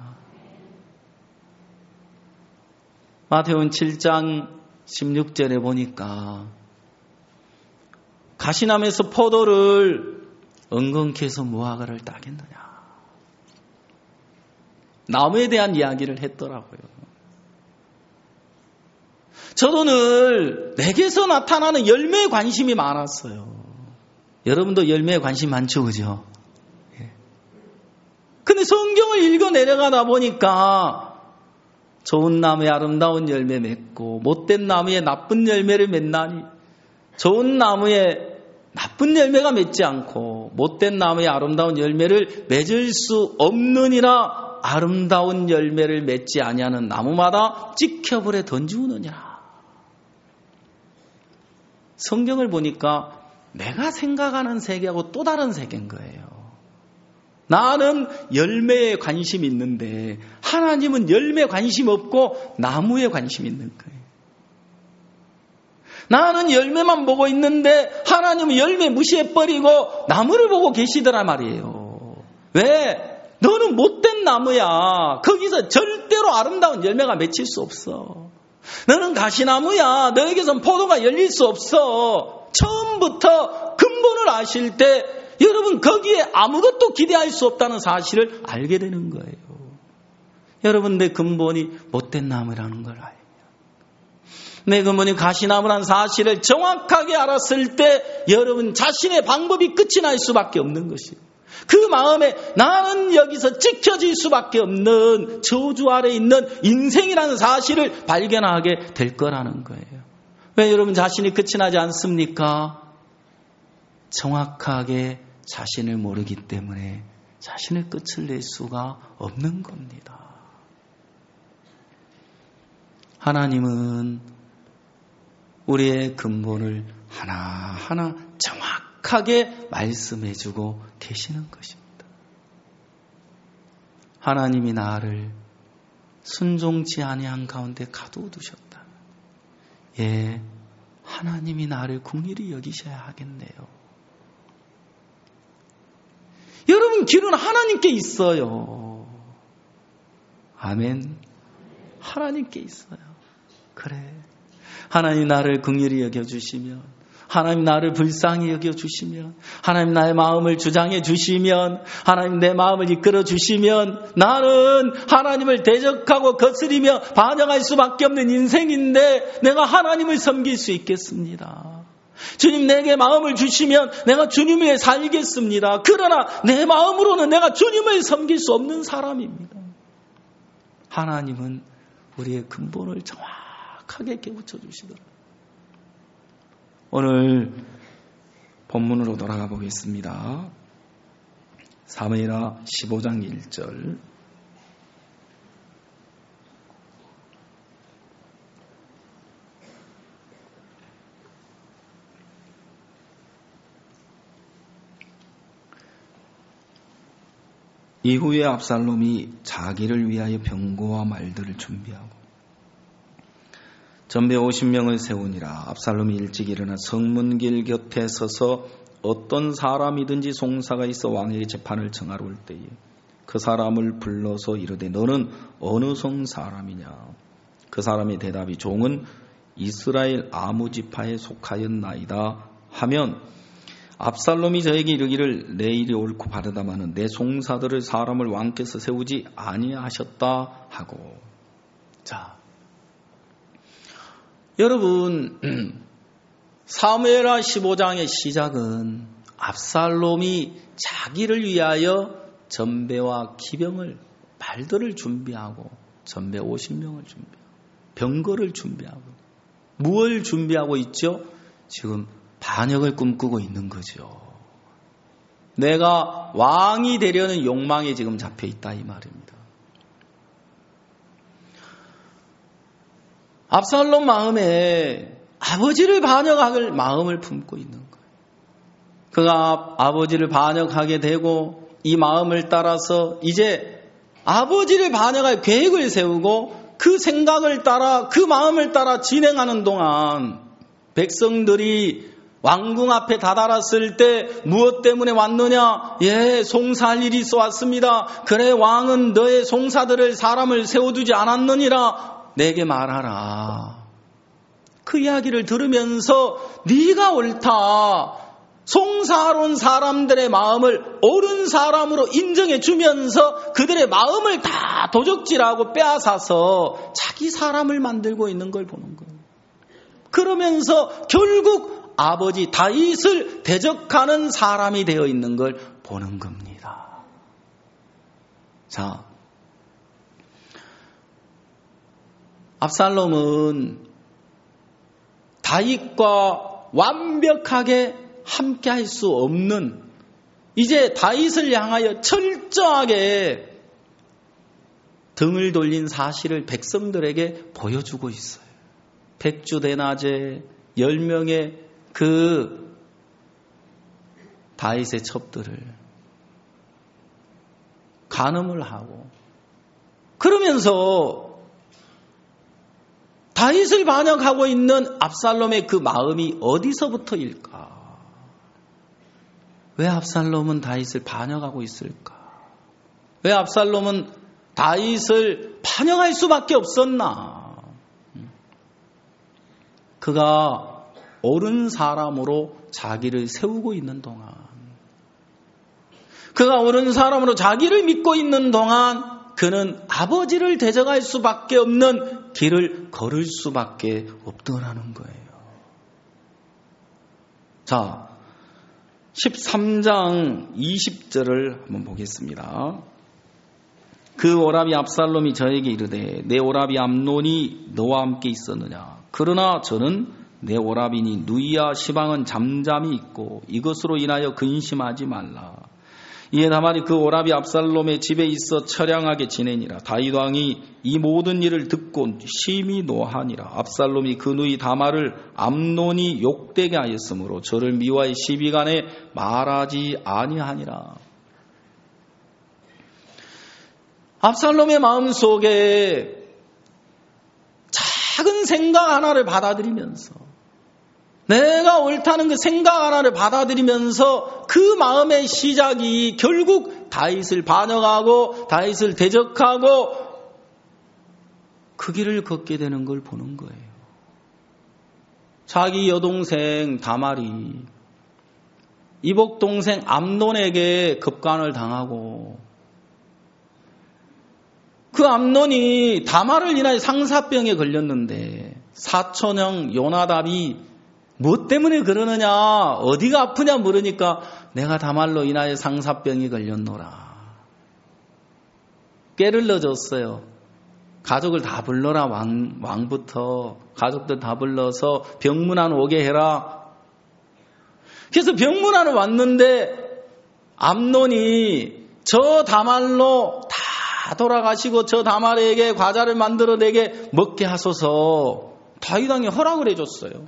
마태복음 7장 16절에 보니까 가시나무에서 포도를 엉겅퀴 해서 무화과를 따겠느냐. 나무에 대한 이야기를 했더라고요. 저도 늘 내게서 나타나는 열매에 관심이 많았어요. 여러분도 열매에 관심 많죠, 그죠? 근데 성경을 읽어 내려가다 보니까 좋은 나무에 아름다운 열매 맺고 못된 나무에 나쁜 열매를 맺나니 좋은 나무에 나쁜 열매가 맺지 않고 못된 나무에 아름다운 열매를 맺을 수 없느니라. 아름다운 열매를 맺지 아니하는 나무마다 찍혀불에 던지우느니라. 성경을 보니까 내가 생각하는 세계하고 또 다른 세계인 거예요. 나는 열매에 관심이 있는데 하나님은 열매에 관심 없고 나무에 관심 있는 거예요. 나는 열매만 보고 있는데 하나님은 열매 무시해버리고 나무를 보고 계시더라 말이에요. 왜? 너는 못된 나무야. 거기서 절대로 아름다운 열매가 맺힐 수 없어. 너는 가시나무야. 너에게선 포도가 열릴 수 없어. 처음부터 근본을 아실 때 여러분 거기에 아무것도 기대할 수 없다는 사실을 알게 되는 거예요. 여러분 내 근본이 못된 나무라는 걸 알아요. 내 근본이 가시나무라는 사실을 정확하게 알았을 때 여러분 자신의 방법이 끝이 날 수밖에 없는 것이에요. 그 마음에 나는 여기서 찍혀질 수밖에 없는 저주 아래 있는 인생이라는 사실을 발견하게 될 거라는 거예요. 왜 여러분 자신이 끝이 나지 않습니까? 정확하게 자신을 모르기 때문에 자신의 끝을 낼 수가 없는 겁니다. 하나님은 우리의 근본을 하나하나 정확하게 말씀해주고 계시는 것입니다. 하나님이 나를 순종치 아니한 가운데 가두어두셨다. 예, 하나님이 나를 긍휼히 여기셔야 하겠네요. 여러분 길은 하나님께 있어요. 아멘. 하나님께 있어요. 그래. 하나님 나를 긍휼히 여겨주시면, 하나님 나를 불쌍히 여겨주시면, 하나님 나의 마음을 주장해 주시면, 하나님 내 마음을 이끌어 주시면 나는 하나님을 대적하고 거스리며 반역할 수밖에 없는 인생인데 내가 하나님을 섬길 수 있겠습니다. 주님 내게 마음을 주시면 내가 주님 위해 살겠습니다. 그러나 내 마음으로는 내가 주님을 섬길 수 없는 사람입니다. 하나님은 우리의 근본을 정확하게 깨우쳐 주시더라고요. 오늘 본문으로 돌아가 보겠습니다. 사무엘하 15장 1절. 이후에 압살롬이 자기를 위하여 병거와 말들을 준비하고 전배 50명을 세우니라. 압살롬이 일찍 일어나 성문길 곁에 서서 어떤 사람이든지 송사가 있어 왕에게 재판을 청하러 올 때에 그 사람을 불러서 이르되 너는 어느 성 사람이냐. 그 사람의 대답이 종은 이스라엘 아무 지파에 속하였나이다 하면 압살롬이 저에게 이르기를 내 일이 옳고 바르다마는 내 송사들을 사람을 왕께서 세우지 아니하셨다 하고. 자, 여러분, 사무엘하 15장의 시작은 압살롬이 자기를 위하여 전배와 기병을 말들을 준비하고 전배 50명을 준비하고 병거를 준비하고 무엇을 준비하고 있죠? 지금 반역을 꿈꾸고 있는 거죠. 내가 왕이 되려는 욕망에 지금 잡혀 있다 이 말입니다. 압살롬 마음에 아버지를 반역할 마음을 품고 있는 거예요. 그가 아버지를 반역하게 되고 이 마음을 따라서 이제 아버지를 반역할 계획을 세우고 그 생각을 따라 그 마음을 따라 진행하는 동안 백성들이 왕궁 앞에 다다랐을 때 무엇 때문에 왔느냐? 예, 송사할 일이 있어 왔습니다. 그래, 왕은 너의 송사들을 사람을 세워두지 않았느니라. 내게 말하라. 그 이야기를 들으면서 네가 옳다. 송사하러 온 사람들의 마음을 옳은 사람으로 인정해 주면서 그들의 마음을 다 도적질하고 빼앗아서 자기 사람을 만들고 있는 걸 보는 거예요. 그러면서 결국 아버지 다윗을 대적하는 사람이 되어 있는 걸 보는 겁니다. 자, 압살롬은 다윗과 완벽하게 함께 할 수 없는, 이제 다윗을 향하여 철저하게 등을 돌린 사실을 백성들에게 보여주고 있어요. 백주대낮에 10명의 그 다윗의 첩들을 간음을 하고, 그러면서 다윗을 반역하고 있는 압살롬의 그 마음이 어디서부터일까? 왜 압살롬은 다윗을 반역하고 있을까? 왜 압살롬은 다윗을 반역할 수밖에 없었나? 그가 옳은 사람으로 자기를 세우고 있는 동안, 그가 옳은 사람으로 자기를 믿고 있는 동안 그는 아버지를 대적할 수밖에 없는 길을 걸을 수밖에 없더라는 거예요. 자, 13장 20절을 한번 보겠습니다. 그 오라비 압살롬이 저에게 이르되 내 오라비 암논이 너와 함께 있었느냐? 그러나 저는 내 오라비니 누이야 시방은 잠잠히 있고 이것으로 인하여 근심하지 말라. 이에 다말이 그 오라비 압살롬의 집에 있어 처량하게 지내니라. 다윗 왕이 이 모든 일을 듣고 심히 노하니라. 압살롬이 그 누이 다말을 암논이 욕되게 하였으므로 저를 미워해 시비간에 말하지 아니하니라. 압살롬의 마음속에 작은 생각 하나를 받아들이면서, 내가 옳다는 그 생각 하나를 받아들이면서 그 마음의 시작이 결국 다윗을 반역하고 다윗을 대적하고 그 길을 걷게 되는 걸 보는 거예요. 자기 여동생 다말이 이복 동생 암논에게 급간을 당하고, 그 암논이 다말을 인하여 상사병에 걸렸는데 사촌형 요나답이 무엇 때문에 그러느냐, 어디가 아프냐 물으니까 내가 다말로 인하여 상사병이 걸렸노라. 꾀를 넣어줬어요. 가족을 다 불러라. 왕부터 가족들 다 불러서 병문안 오게 해라. 그래서 병문안을 왔는데 암논이 저 다말로 다 돌아가시고 저 다말에게 과자를 만들어내게 먹게 하소서 다윗 왕이 허락을 해줬어요.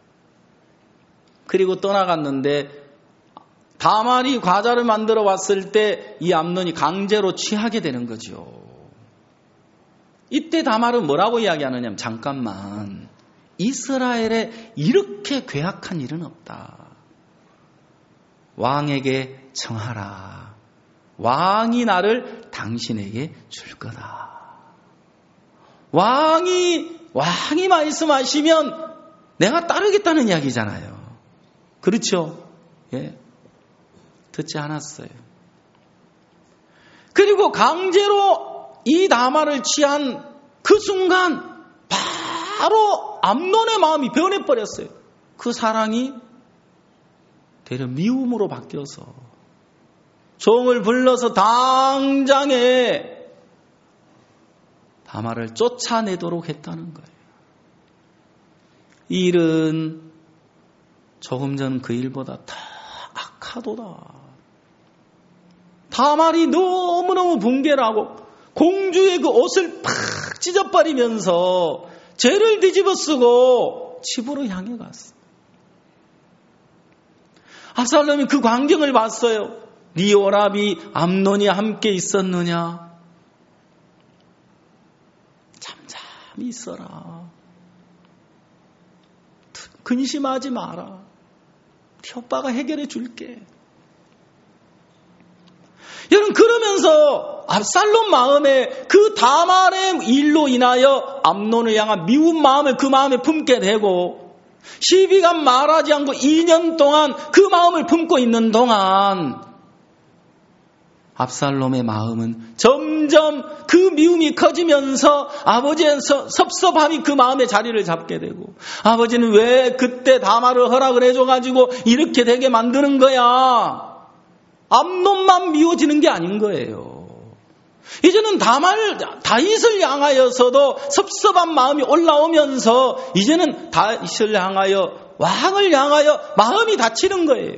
그리고 떠나갔는데 다말이 과자를 만들어 왔을 때 이 암논이 강제로 취하게 되는 거죠. 이때 다말은 뭐라고 이야기하느냐면, 잠깐만, 이스라엘에 이렇게 괴악한 일은 없다. 왕에게 청하라. 왕이 나를 당신에게 줄 거다. 왕이 말씀하시면 내가 따르겠다는 이야기잖아요. 그렇죠? 예. 듣지 않았어요. 그리고 강제로 이 다말을 취한 그 순간 바로 암논의 마음이 변해버렸어요. 그 사랑이 되려 미움으로 바뀌어서 종을 불러서 당장에 다말을 쫓아내도록 했다는 거예요. 이 일은 조금 전 그 일보다 더 악하도다. 다말이 너무너무 붕괴를 하고 공주의 그 옷을 팍 찢어버리면서 죄를 뒤집어 쓰고 집으로 향해 갔어. 압살롬이 그 광경을 봤어요. 네 오라비 암논이 함께 있었느냐? 잠잠히 있어라. 근심하지 마라. 네 오빠가 해결해 줄게. 여러분, 그러면서 압살롬 마음에 그 다말의 일로 인하여 암논을 향한 미운 마음을 그 마음에 품게 되고, 시비가 말하지 않고 2년 동안 그 마음을 품고 있는 동안 압살롬의 마음은 점점 그 미움이 커지면서 아버지의 섭섭함이 그 마음의 자리를 잡게 되고, 아버지는 왜 그때 다말을 허락을 해줘가지고 이렇게 되게 만드는 거야? 암논만 미워지는 게 아닌 거예요. 이제는 다윗을 향하여서도 섭섭한 마음이 올라오면서 이제는 다윗을 향하여, 왕을 향하여 마음이 다치는 거예요.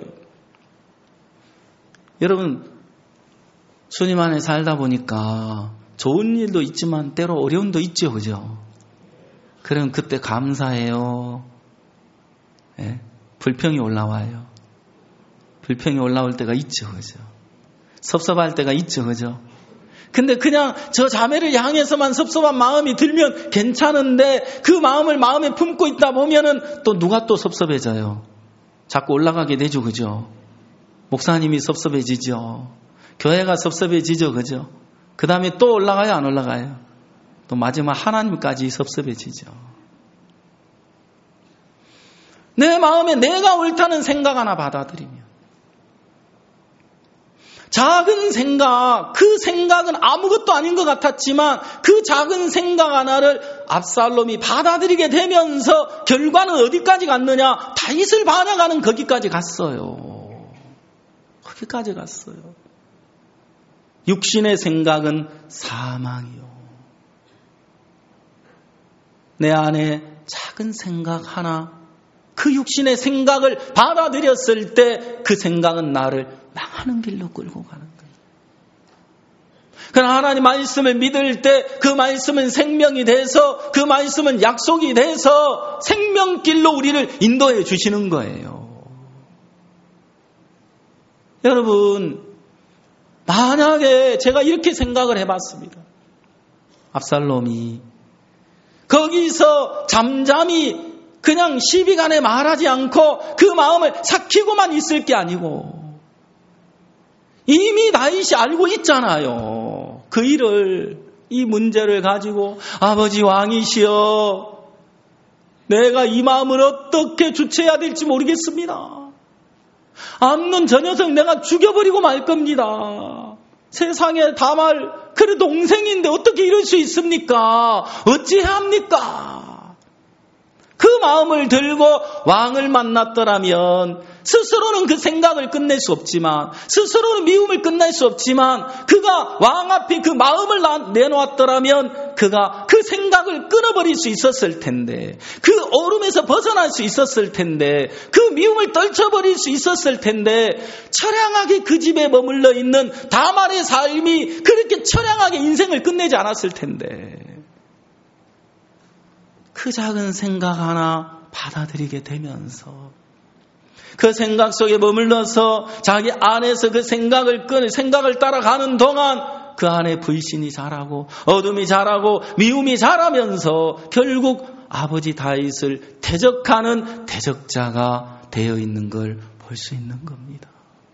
여러분, 주님 안에 살다 보니까 좋은 일도 있지만 때로 어려움도 있죠, 그죠? 그럼 그때 감사해요. 예? 불평이 올라와요. 불평이 올라올 때가 있죠, 그죠? 섭섭할 때가 있죠, 그죠? 근데 그냥 저 자매를 향해서만 섭섭한 마음이 들면 괜찮은데 그 마음을 마음에 품고 있다 보면은 또 누가 또 섭섭해져요? 자꾸 올라가게 되죠, 그죠? 목사님이 섭섭해지죠. 교회가 섭섭해지죠, 그죠? 그 다음에 또 올라가요, 안 올라가요? 또 마지막 하나님까지 섭섭해지죠. 내 마음에 내가 옳다는 생각 하나 받아들이면, 작은 생각, 그 생각은 아무것도 아닌 것 같았지만 그 작은 생각 하나를 압살롬이 받아들이게 되면서 결과는 어디까지 갔느냐? 다윗을 반역하는 거기까지 갔어요. 거기까지 갔어요. 육신의 생각은 사망이요. 내 안에 작은 생각 하나, 그 육신의 생각을 받아들였을 때 그 생각은 나를 망하는 길로 끌고 가는 거예요. 그러나 하나님 말씀을 믿을 때 그 말씀은 생명이 돼서, 그 말씀은 약속이 돼서 생명길로 우리를 인도해 주시는 거예요. 여러분, 만약에 제가 이렇게 생각을 해봤습니다. 압살롬이 거기서 잠잠히 그냥 시비간에 말하지 않고 그 마음을 삭히고만 있을 게 아니고, 이미 다윗이 알고 있잖아요. 그 일을, 이 문제를 가지고 아버지 왕이시여, 내가 이 마음을 어떻게 주체해야 될지 모르겠습니다. 암논 저 녀석 내가 죽여버리고 말 겁니다. 세상에 다말 그래 동생인데 어떻게 이럴 수 있습니까? 어찌해야 합니까? 그 마음을 들고 왕을 만났더라면 스스로는 그 생각을 끝낼 수 없지만, 스스로는 미움을 끝낼 수 없지만, 그가 왕 앞에 그 마음을 내놓았더라면 그가 그 생각을 끊어버릴 수 있었을 텐데, 그 얼음에서 벗어날 수 있었을 텐데, 그 미움을 떨쳐버릴 수 있었을 텐데, 처량하게 그 집에 머물러 있는 다말의 삶이 그렇게 처량하게 인생을 끝내지 않았을 텐데, 그 작은 생각 하나 받아들이게 되면서 그 생각 속에 머물러서 자기 안에서 그 생각을 따라가는 동안 그 안에 불신이 자라고 어둠이 자라고 미움이 자라면서 결국 아버지 다윗을 대적하는 대적자가 되어 있는 걸 볼 수 있는 겁니다.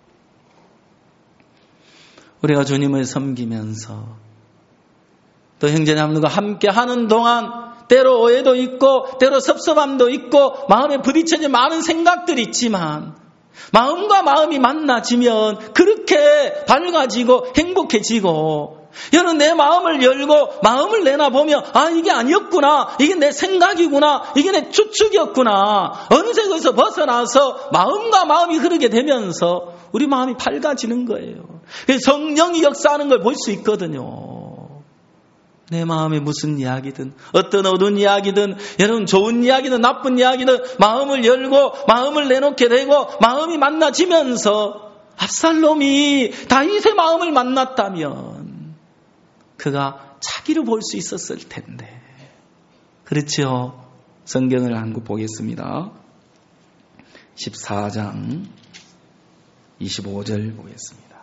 우리가 주님을 섬기면서 또 형제자매들과 함께 하는 동안 때로 오해도 있고 때로 섭섭함도 있고 마음에 부딪혀진 많은 생각들이 있지만 마음과 마음이 만나지면 그렇게 밝아지고 행복해지고 여러분 내 마음을 열고 마음을 내놔보면 이게 아니었구나, 이게 내 생각이구나, 이게 내 추측이었구나, 어느새 거기서 벗어나서 마음과 마음이 흐르게 되면서 우리 마음이 밝아지는 거예요. 성령이 역사하는 걸 볼 수 있거든요. 내 마음에 무슨 이야기든 어떤 어두운 이야기든 여러분 좋은 이야기든 나쁜 이야기든 마음을 열고 마음을 내놓게 되고 마음이 만나지면서 압살롬이 다윗의 마음을 만났다면 그가 자기를 볼 수 있었을 텐데. 그렇죠? 성경을 한 국 보겠습니다. 14장 25절 보겠습니다.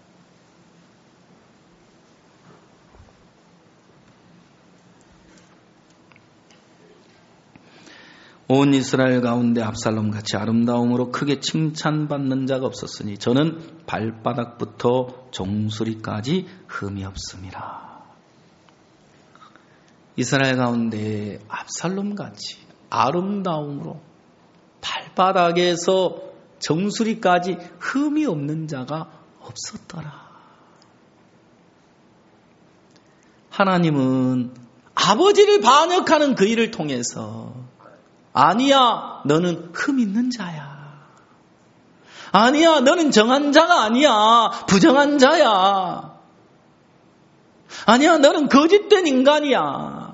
온 이스라엘 가운데 압살롬같이 아름다움으로 크게 칭찬받는 자가 없었으니 저는 발바닥부터 종소리까지 흠이 없음이라. 이스라엘 가운데 압살롬같이 아름다움으로 발바닥에서 정수리까지 흠이 없는 자가 없었더라. 하나님은 아버지를 반역하는 그 일을 통해서 아니야, 너는 흠 있는 자야. 아니야, 너는 정한 자가 아니야. 부정한 자야. 아니야, 너는 거짓된 인간이야.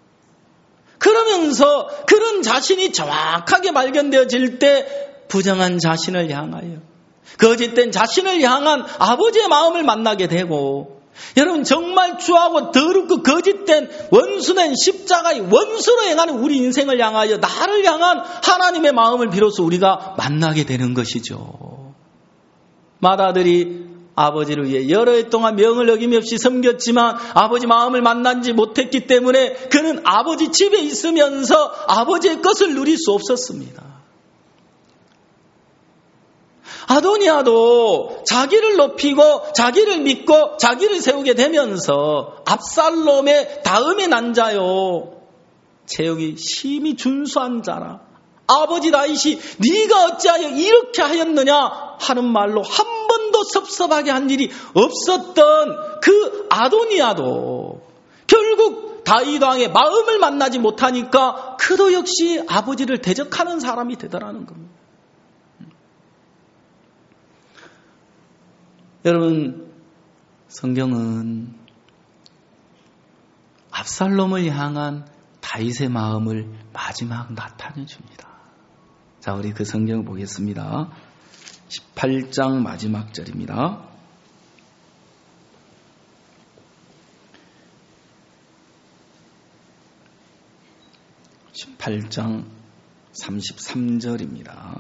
그러면서 그런 자신이 정확하게 발견되어질 때 부정한 자신을 향하여 거짓된 자신을 향한 아버지의 마음을 만나게 되고 여러분 정말 추하고 더럽고 거짓된 원수된 십자가의 원수로 행하는 우리 인생을 향하여 나를 향한 하나님의 마음을 비로소 우리가 만나게 되는 것이죠. 맏아들이 아버지를 위해 여러 해 동안 명을 어김없이 섬겼지만 아버지 마음을 만나지 못했기 때문에 그는 아버지 집에 있으면서 아버지의 것을 누릴 수 없었습니다. 아도니아도 자기를 높이고 자기를 믿고 자기를 세우게 되면서 압살롬의 다음에 난 자요, 체육이 심히 준수한 자라. 아버지 다윗이 네가 어찌하여 이렇게 하였느냐 하는 말로 한 번도 섭섭하게 한 일이 없었던 그 아도니아도 결국 다윗 왕의 마음을 만나지 못하니까 그도 역시 아버지를 대적하는 사람이 되더라는 겁니다. 여러분, 성경은 압살롬을 향한 다윗의 마음을 마지막 나타내 줍니다. 자, 우리 그 성경을 보겠습니다. 18장 마지막 절입니다. 18장 33절입니다.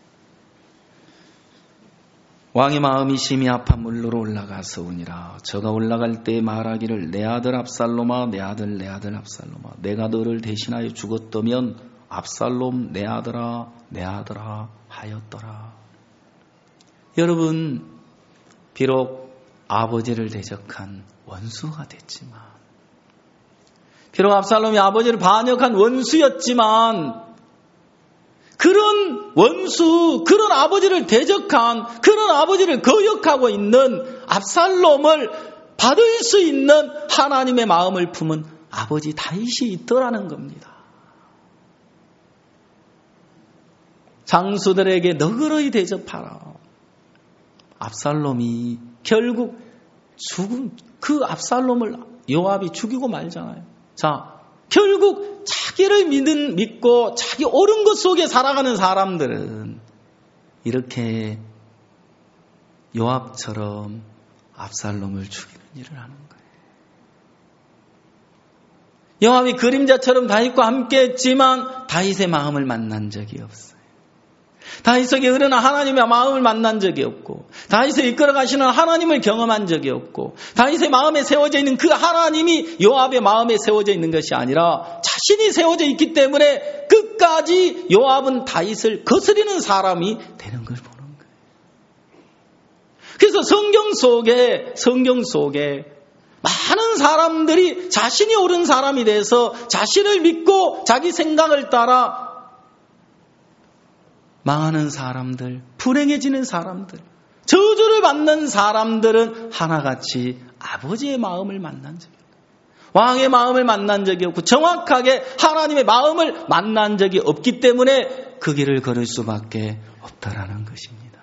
왕의 마음이 심히 아파 물로로 올라가서오니라. 저가 올라갈 때 말하기를 내 아들 압살롬아, 내 아들 내 아들 압살롬아, 내가 너를 대신하여 죽었다면 압살롬 내 아들아 내 아들아 하였더라. 여러분, 비록 아버지를 대적한 원수가 됐지만, 비록 압살롬이 아버지를 반역한 원수였지만, 그런 원수, 그런 아버지를 대적한, 그런 아버지를 거역하고 있는 압살롬을 받을 수 있는 하나님의 마음을 품은 아버지 다윗이 있더라는 겁니다. 장수들에게 너그러이 대접하라. 압살롬이 결국 그 압살롬을 요압이 죽이고 말잖아요. 자, 결국 자기를 믿고 자기 옳은 것 속에 살아가는 사람들은 이렇게 요압처럼 압살롬을 죽이는 일을 하는 거예요. 요압이 그림자처럼 다윗과 함께 했지만 다윗의 마음을 만난 적이 없어요. 다윗에게 흐르는 하나님의 마음을 만난 적이 없고, 다윗을 이끌어가시는 하나님을 경험한 적이 없고, 다윗의 마음에 세워져 있는 그 하나님이 요압의 마음에 세워져 있는 것이 아니라 자신이 세워져 있기 때문에 끝까지 요압은 다윗을 거스리는 사람이 되는 걸 보는 거예요. 그래서 성경 속에 많은 사람들이 자신이 옳은 사람이 돼서 자신을 믿고 자기 생각을 따라 망하는 사람들, 불행해지는 사람들, 저주를 받는 사람들은 하나같이 아버지의 마음을 만난 적이 없고, 왕의 마음을 만난 적이 없고, 정확하게 하나님의 마음을 만난 적이 없기 때문에 그 길을 걸을 수밖에 없다라는 것입니다.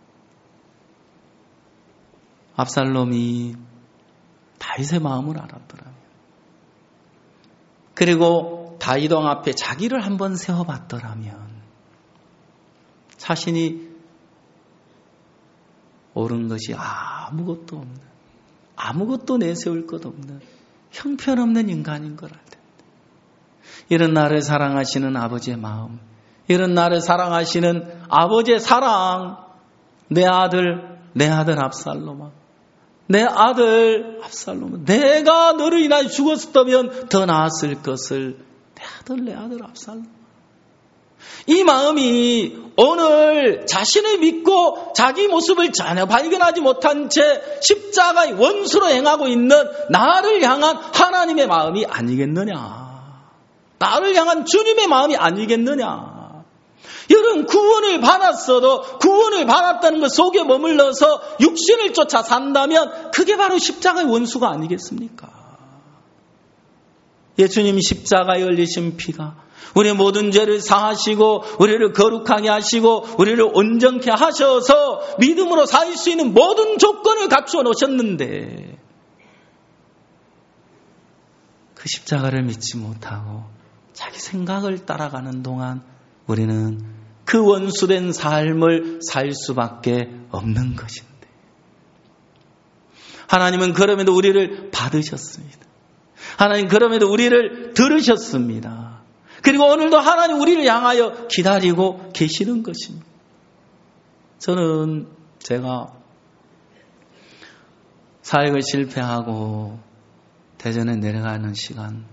압살롬이 다윗의 마음을 알았더라고요. 그리고 다윗 왕 앞에 자기를 한번 세워봤더라면 자신이 옳은 것이 아무것도 없는, 아무것도 내세울 것 없는 형편없는 인간인 걸 알 텐데, 이런 나를 사랑하시는 아버지의 마음, 이런 나를 사랑하시는 아버지의 사랑, 내 아들 압살롬아, 내 아들 압살롬아, 내가 너를 인하여 죽었다면 더 나았을 것을, 내 아들 압살롬. 이 마음이 오늘 자신을 믿고 자기 모습을 전혀 발견하지 못한 채 십자가의 원수로 행하고 있는 나를 향한 하나님의 마음이 아니겠느냐, 나를 향한 주님의 마음이 아니겠느냐. 여러분, 구원을 받았어도 구원을 받았다는 것 속에 머물러서 육신을 쫓아 산다면 그게 바로 십자가의 원수가 아니겠습니까? 예수님 십자가에 흘리신 피가 우리의 모든 죄를 사하시고 우리를 거룩하게 하시고 우리를 온전케 하셔서 믿음으로 살 수 있는 모든 조건을 갖추어 놓으셨는데, 그 십자가를 믿지 못하고 자기 생각을 따라가는 동안 우리는 그 원수된 삶을 살 수밖에 없는 것인데, 하나님은 그럼에도 우리를 받으셨습니다. 하나님 그럼에도 우리를 들으셨습니다. 그리고 오늘도 하나님 우리를 향하여 기다리고 계시는 것입니다. 저는 제가 사역을 실패하고 대전에 내려가는 시간,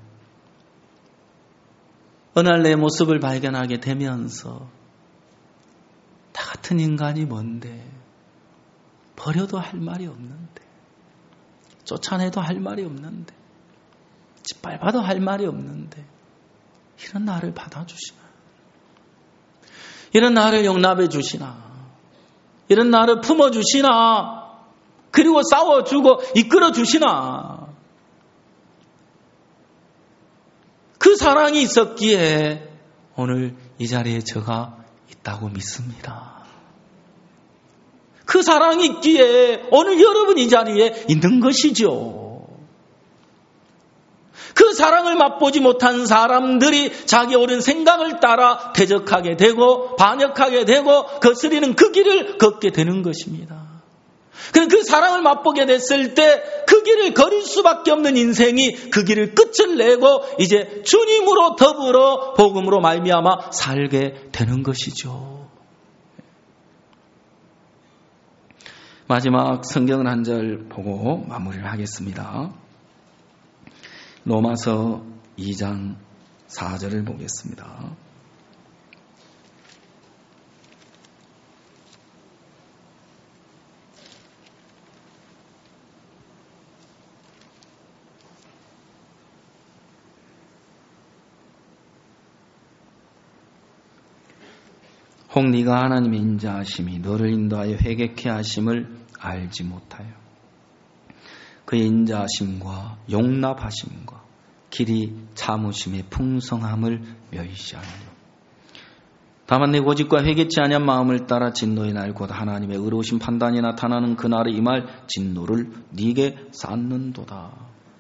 어느 날 내 모습을 발견하게 되면서 나 같은 인간이 뭔데, 버려도 할 말이 없는데, 쫓아내도 할 말이 없는데, 짓밟아도 할 말이 없는데, 이런 나를 받아주시나, 이런 나를 용납해 주시나, 이런 나를 품어주시나, 그리고 싸워주고 이끌어 주시나. 그 사랑이 있었기에 오늘 이 자리에 제가 있다고 믿습니다. 그 사랑이 있기에 오늘 여러분 이 자리에 있는 것이죠. 그 사랑을 맛보지 못한 사람들이 자기 옳은 생각을 따라 대적하게 되고 반역하게 되고 거스리는 그 길을 걷게 되는 것입니다. 그 사랑을 맛보게 됐을 때 그 길을 걸을 수밖에 없는 인생이 그 길을 끝을 내고 이제 주님으로 더불어 복음으로 말미암아 살게 되는 것이죠. 마지막 성경을 한 절 보고 마무리를 하겠습니다. 로마서 2장 4절을 보겠습니다. 혹 네가 하나님의 인자하심이 너를 인도하여 회개케 하심을 알지 못하여 그의 인자하심과 용납하심과 길이 참으심의 풍성함을 멸시하느니, 다만 내 고집과 회개치 아니한 마음을 따라 진노의 날 곧 하나님의 의로우신 판단이 나타나는 그날에 임할 진노를 네게 쌓는도다.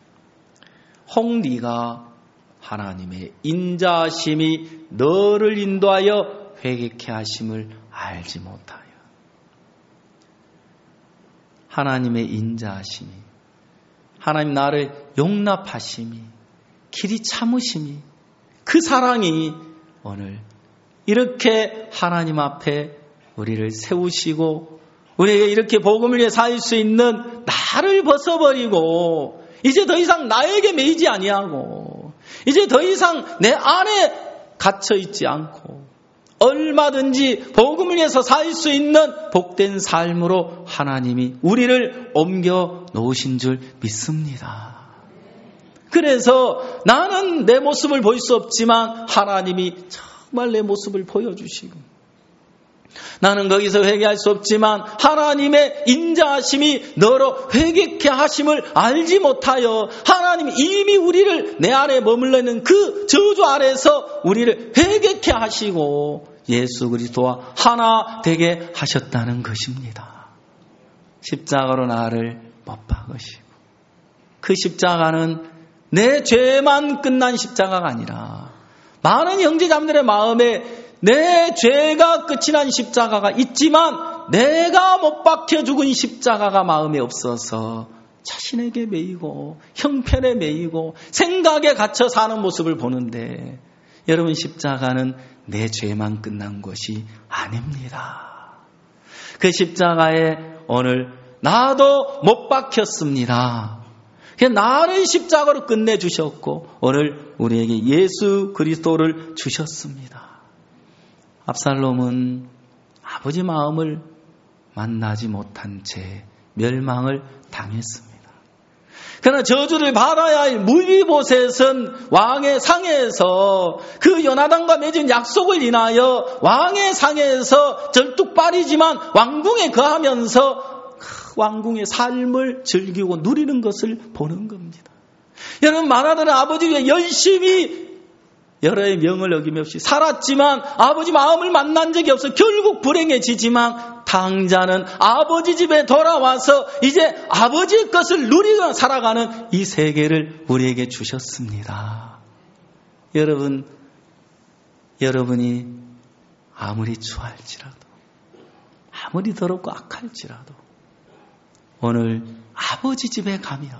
혹 네가 하나님의 인자하심이 너를 인도하여 회개케 하심을 알지 못하여, 하나님의 인자하심이, 하나님 나를 용납하심이, 길이 참으심이, 그 사랑이 오늘 이렇게 하나님 앞에 우리를 세우시고 우리에게 이렇게 복음을 위해 살 수 있는 나를 벗어버리고 이제 더 이상 나에게 매이지 아니하고 이제 더 이상 내 안에 갇혀 있지 않고 얼마든지 복음을 위해서 살 수 있는 복된 삶으로 하나님이 우리를 옮겨 놓으신 줄 믿습니다. 그래서 나는 내 모습을 볼 수 없지만 하나님이 정말 내 모습을 보여주시고 나는 거기서 회개할 수 없지만 하나님의 인자하심이 너로 회개케 하심을 알지 못하여 하나님이 이미 우리를 내 안에 머물러 있는 그 저주 아래에서 우리를 회개케 하시고 예수 그리스도와 하나 되게 하셨다는 것입니다. 십자가로 나를 못 박으시고 그 십자가는 내 죄만 끝난 십자가가 아니라 많은 형제자매들의 마음에 내 죄가 끝이 난 십자가가 있지만 내가 못 박혀 죽은 십자가가 마음에 없어서 자신에게 매이고 형편에 매이고 생각에 갇혀 사는 모습을 보는데 여러분 십자가는 내 죄만 끝난 것이 아닙니다. 그 십자가에 오늘 나도 못 박혔습니다. 나를 십자가로 끝내주셨고 오늘 우리에게 예수 그리스도를 주셨습니다. 압살롬은 아버지 마음을 만나지 못한 채 멸망을 당했습니다. 그러나 저주를 받아야 할 무비보셋은 왕의 상에서 그 요나단과 맺은 약속을 인하여 왕의 상에서 절뚝발이지만 왕궁에 거하면서 왕궁의 삶을 즐기고 누리는 것을 보는 겁니다. 여러분 많아들은 아버지 위해 열심히 여러의 명을 어김없이 살았지만 아버지 마음을 만난 적이 없어 결국 불행해지지만 당자는 아버지 집에 돌아와서 이제 아버지의 것을 누리고 살아가는 이 세계를 우리에게 주셨습니다. 여러분이 아무리 추할지라도 아무리 더럽고 악할지라도 오늘 아버지 집에 가면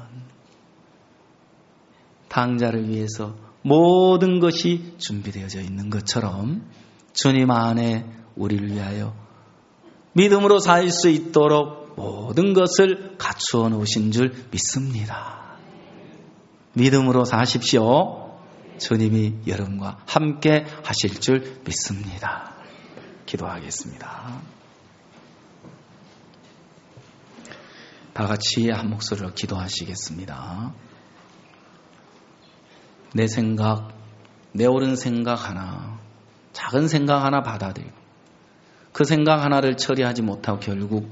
당자를 위해서 모든 것이 준비되어져 있는 것처럼 주님 안에 우리를 위하여 믿음으로 살 수 있도록 모든 것을 갖추어 놓으신 줄 믿습니다. 믿음으로 사십시오. 주님이 여러분과 함께 하실 줄 믿습니다. 기도하겠습니다. 다 같이 한 목소리로 기도하시겠습니다. 내 생각, 내 옳은 생각 하나, 작은 생각 하나 받아들이고 그 생각 하나를 처리하지 못하고 결국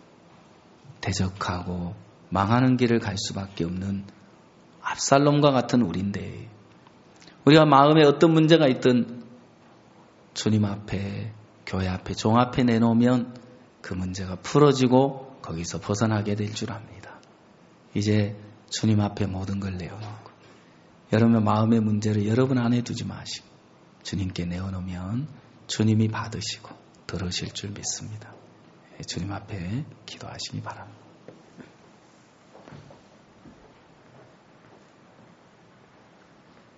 대적하고 망하는 길을 갈 수밖에 없는 압살롬과 같은 우리인데 우리가 마음에 어떤 문제가 있든 주님 앞에, 교회 앞에, 종 앞에 내놓으면 그 문제가 풀어지고 거기서 벗어나게 될 줄 압니다. 이제 주님 앞에 모든 걸 내어놓고 여러분의 마음의 문제를 여러분 안에 두지 마시고 주님께 내어놓으면 주님이 받으시고 들으실 줄 믿습니다. 주님 앞에 기도하시기 바랍니다.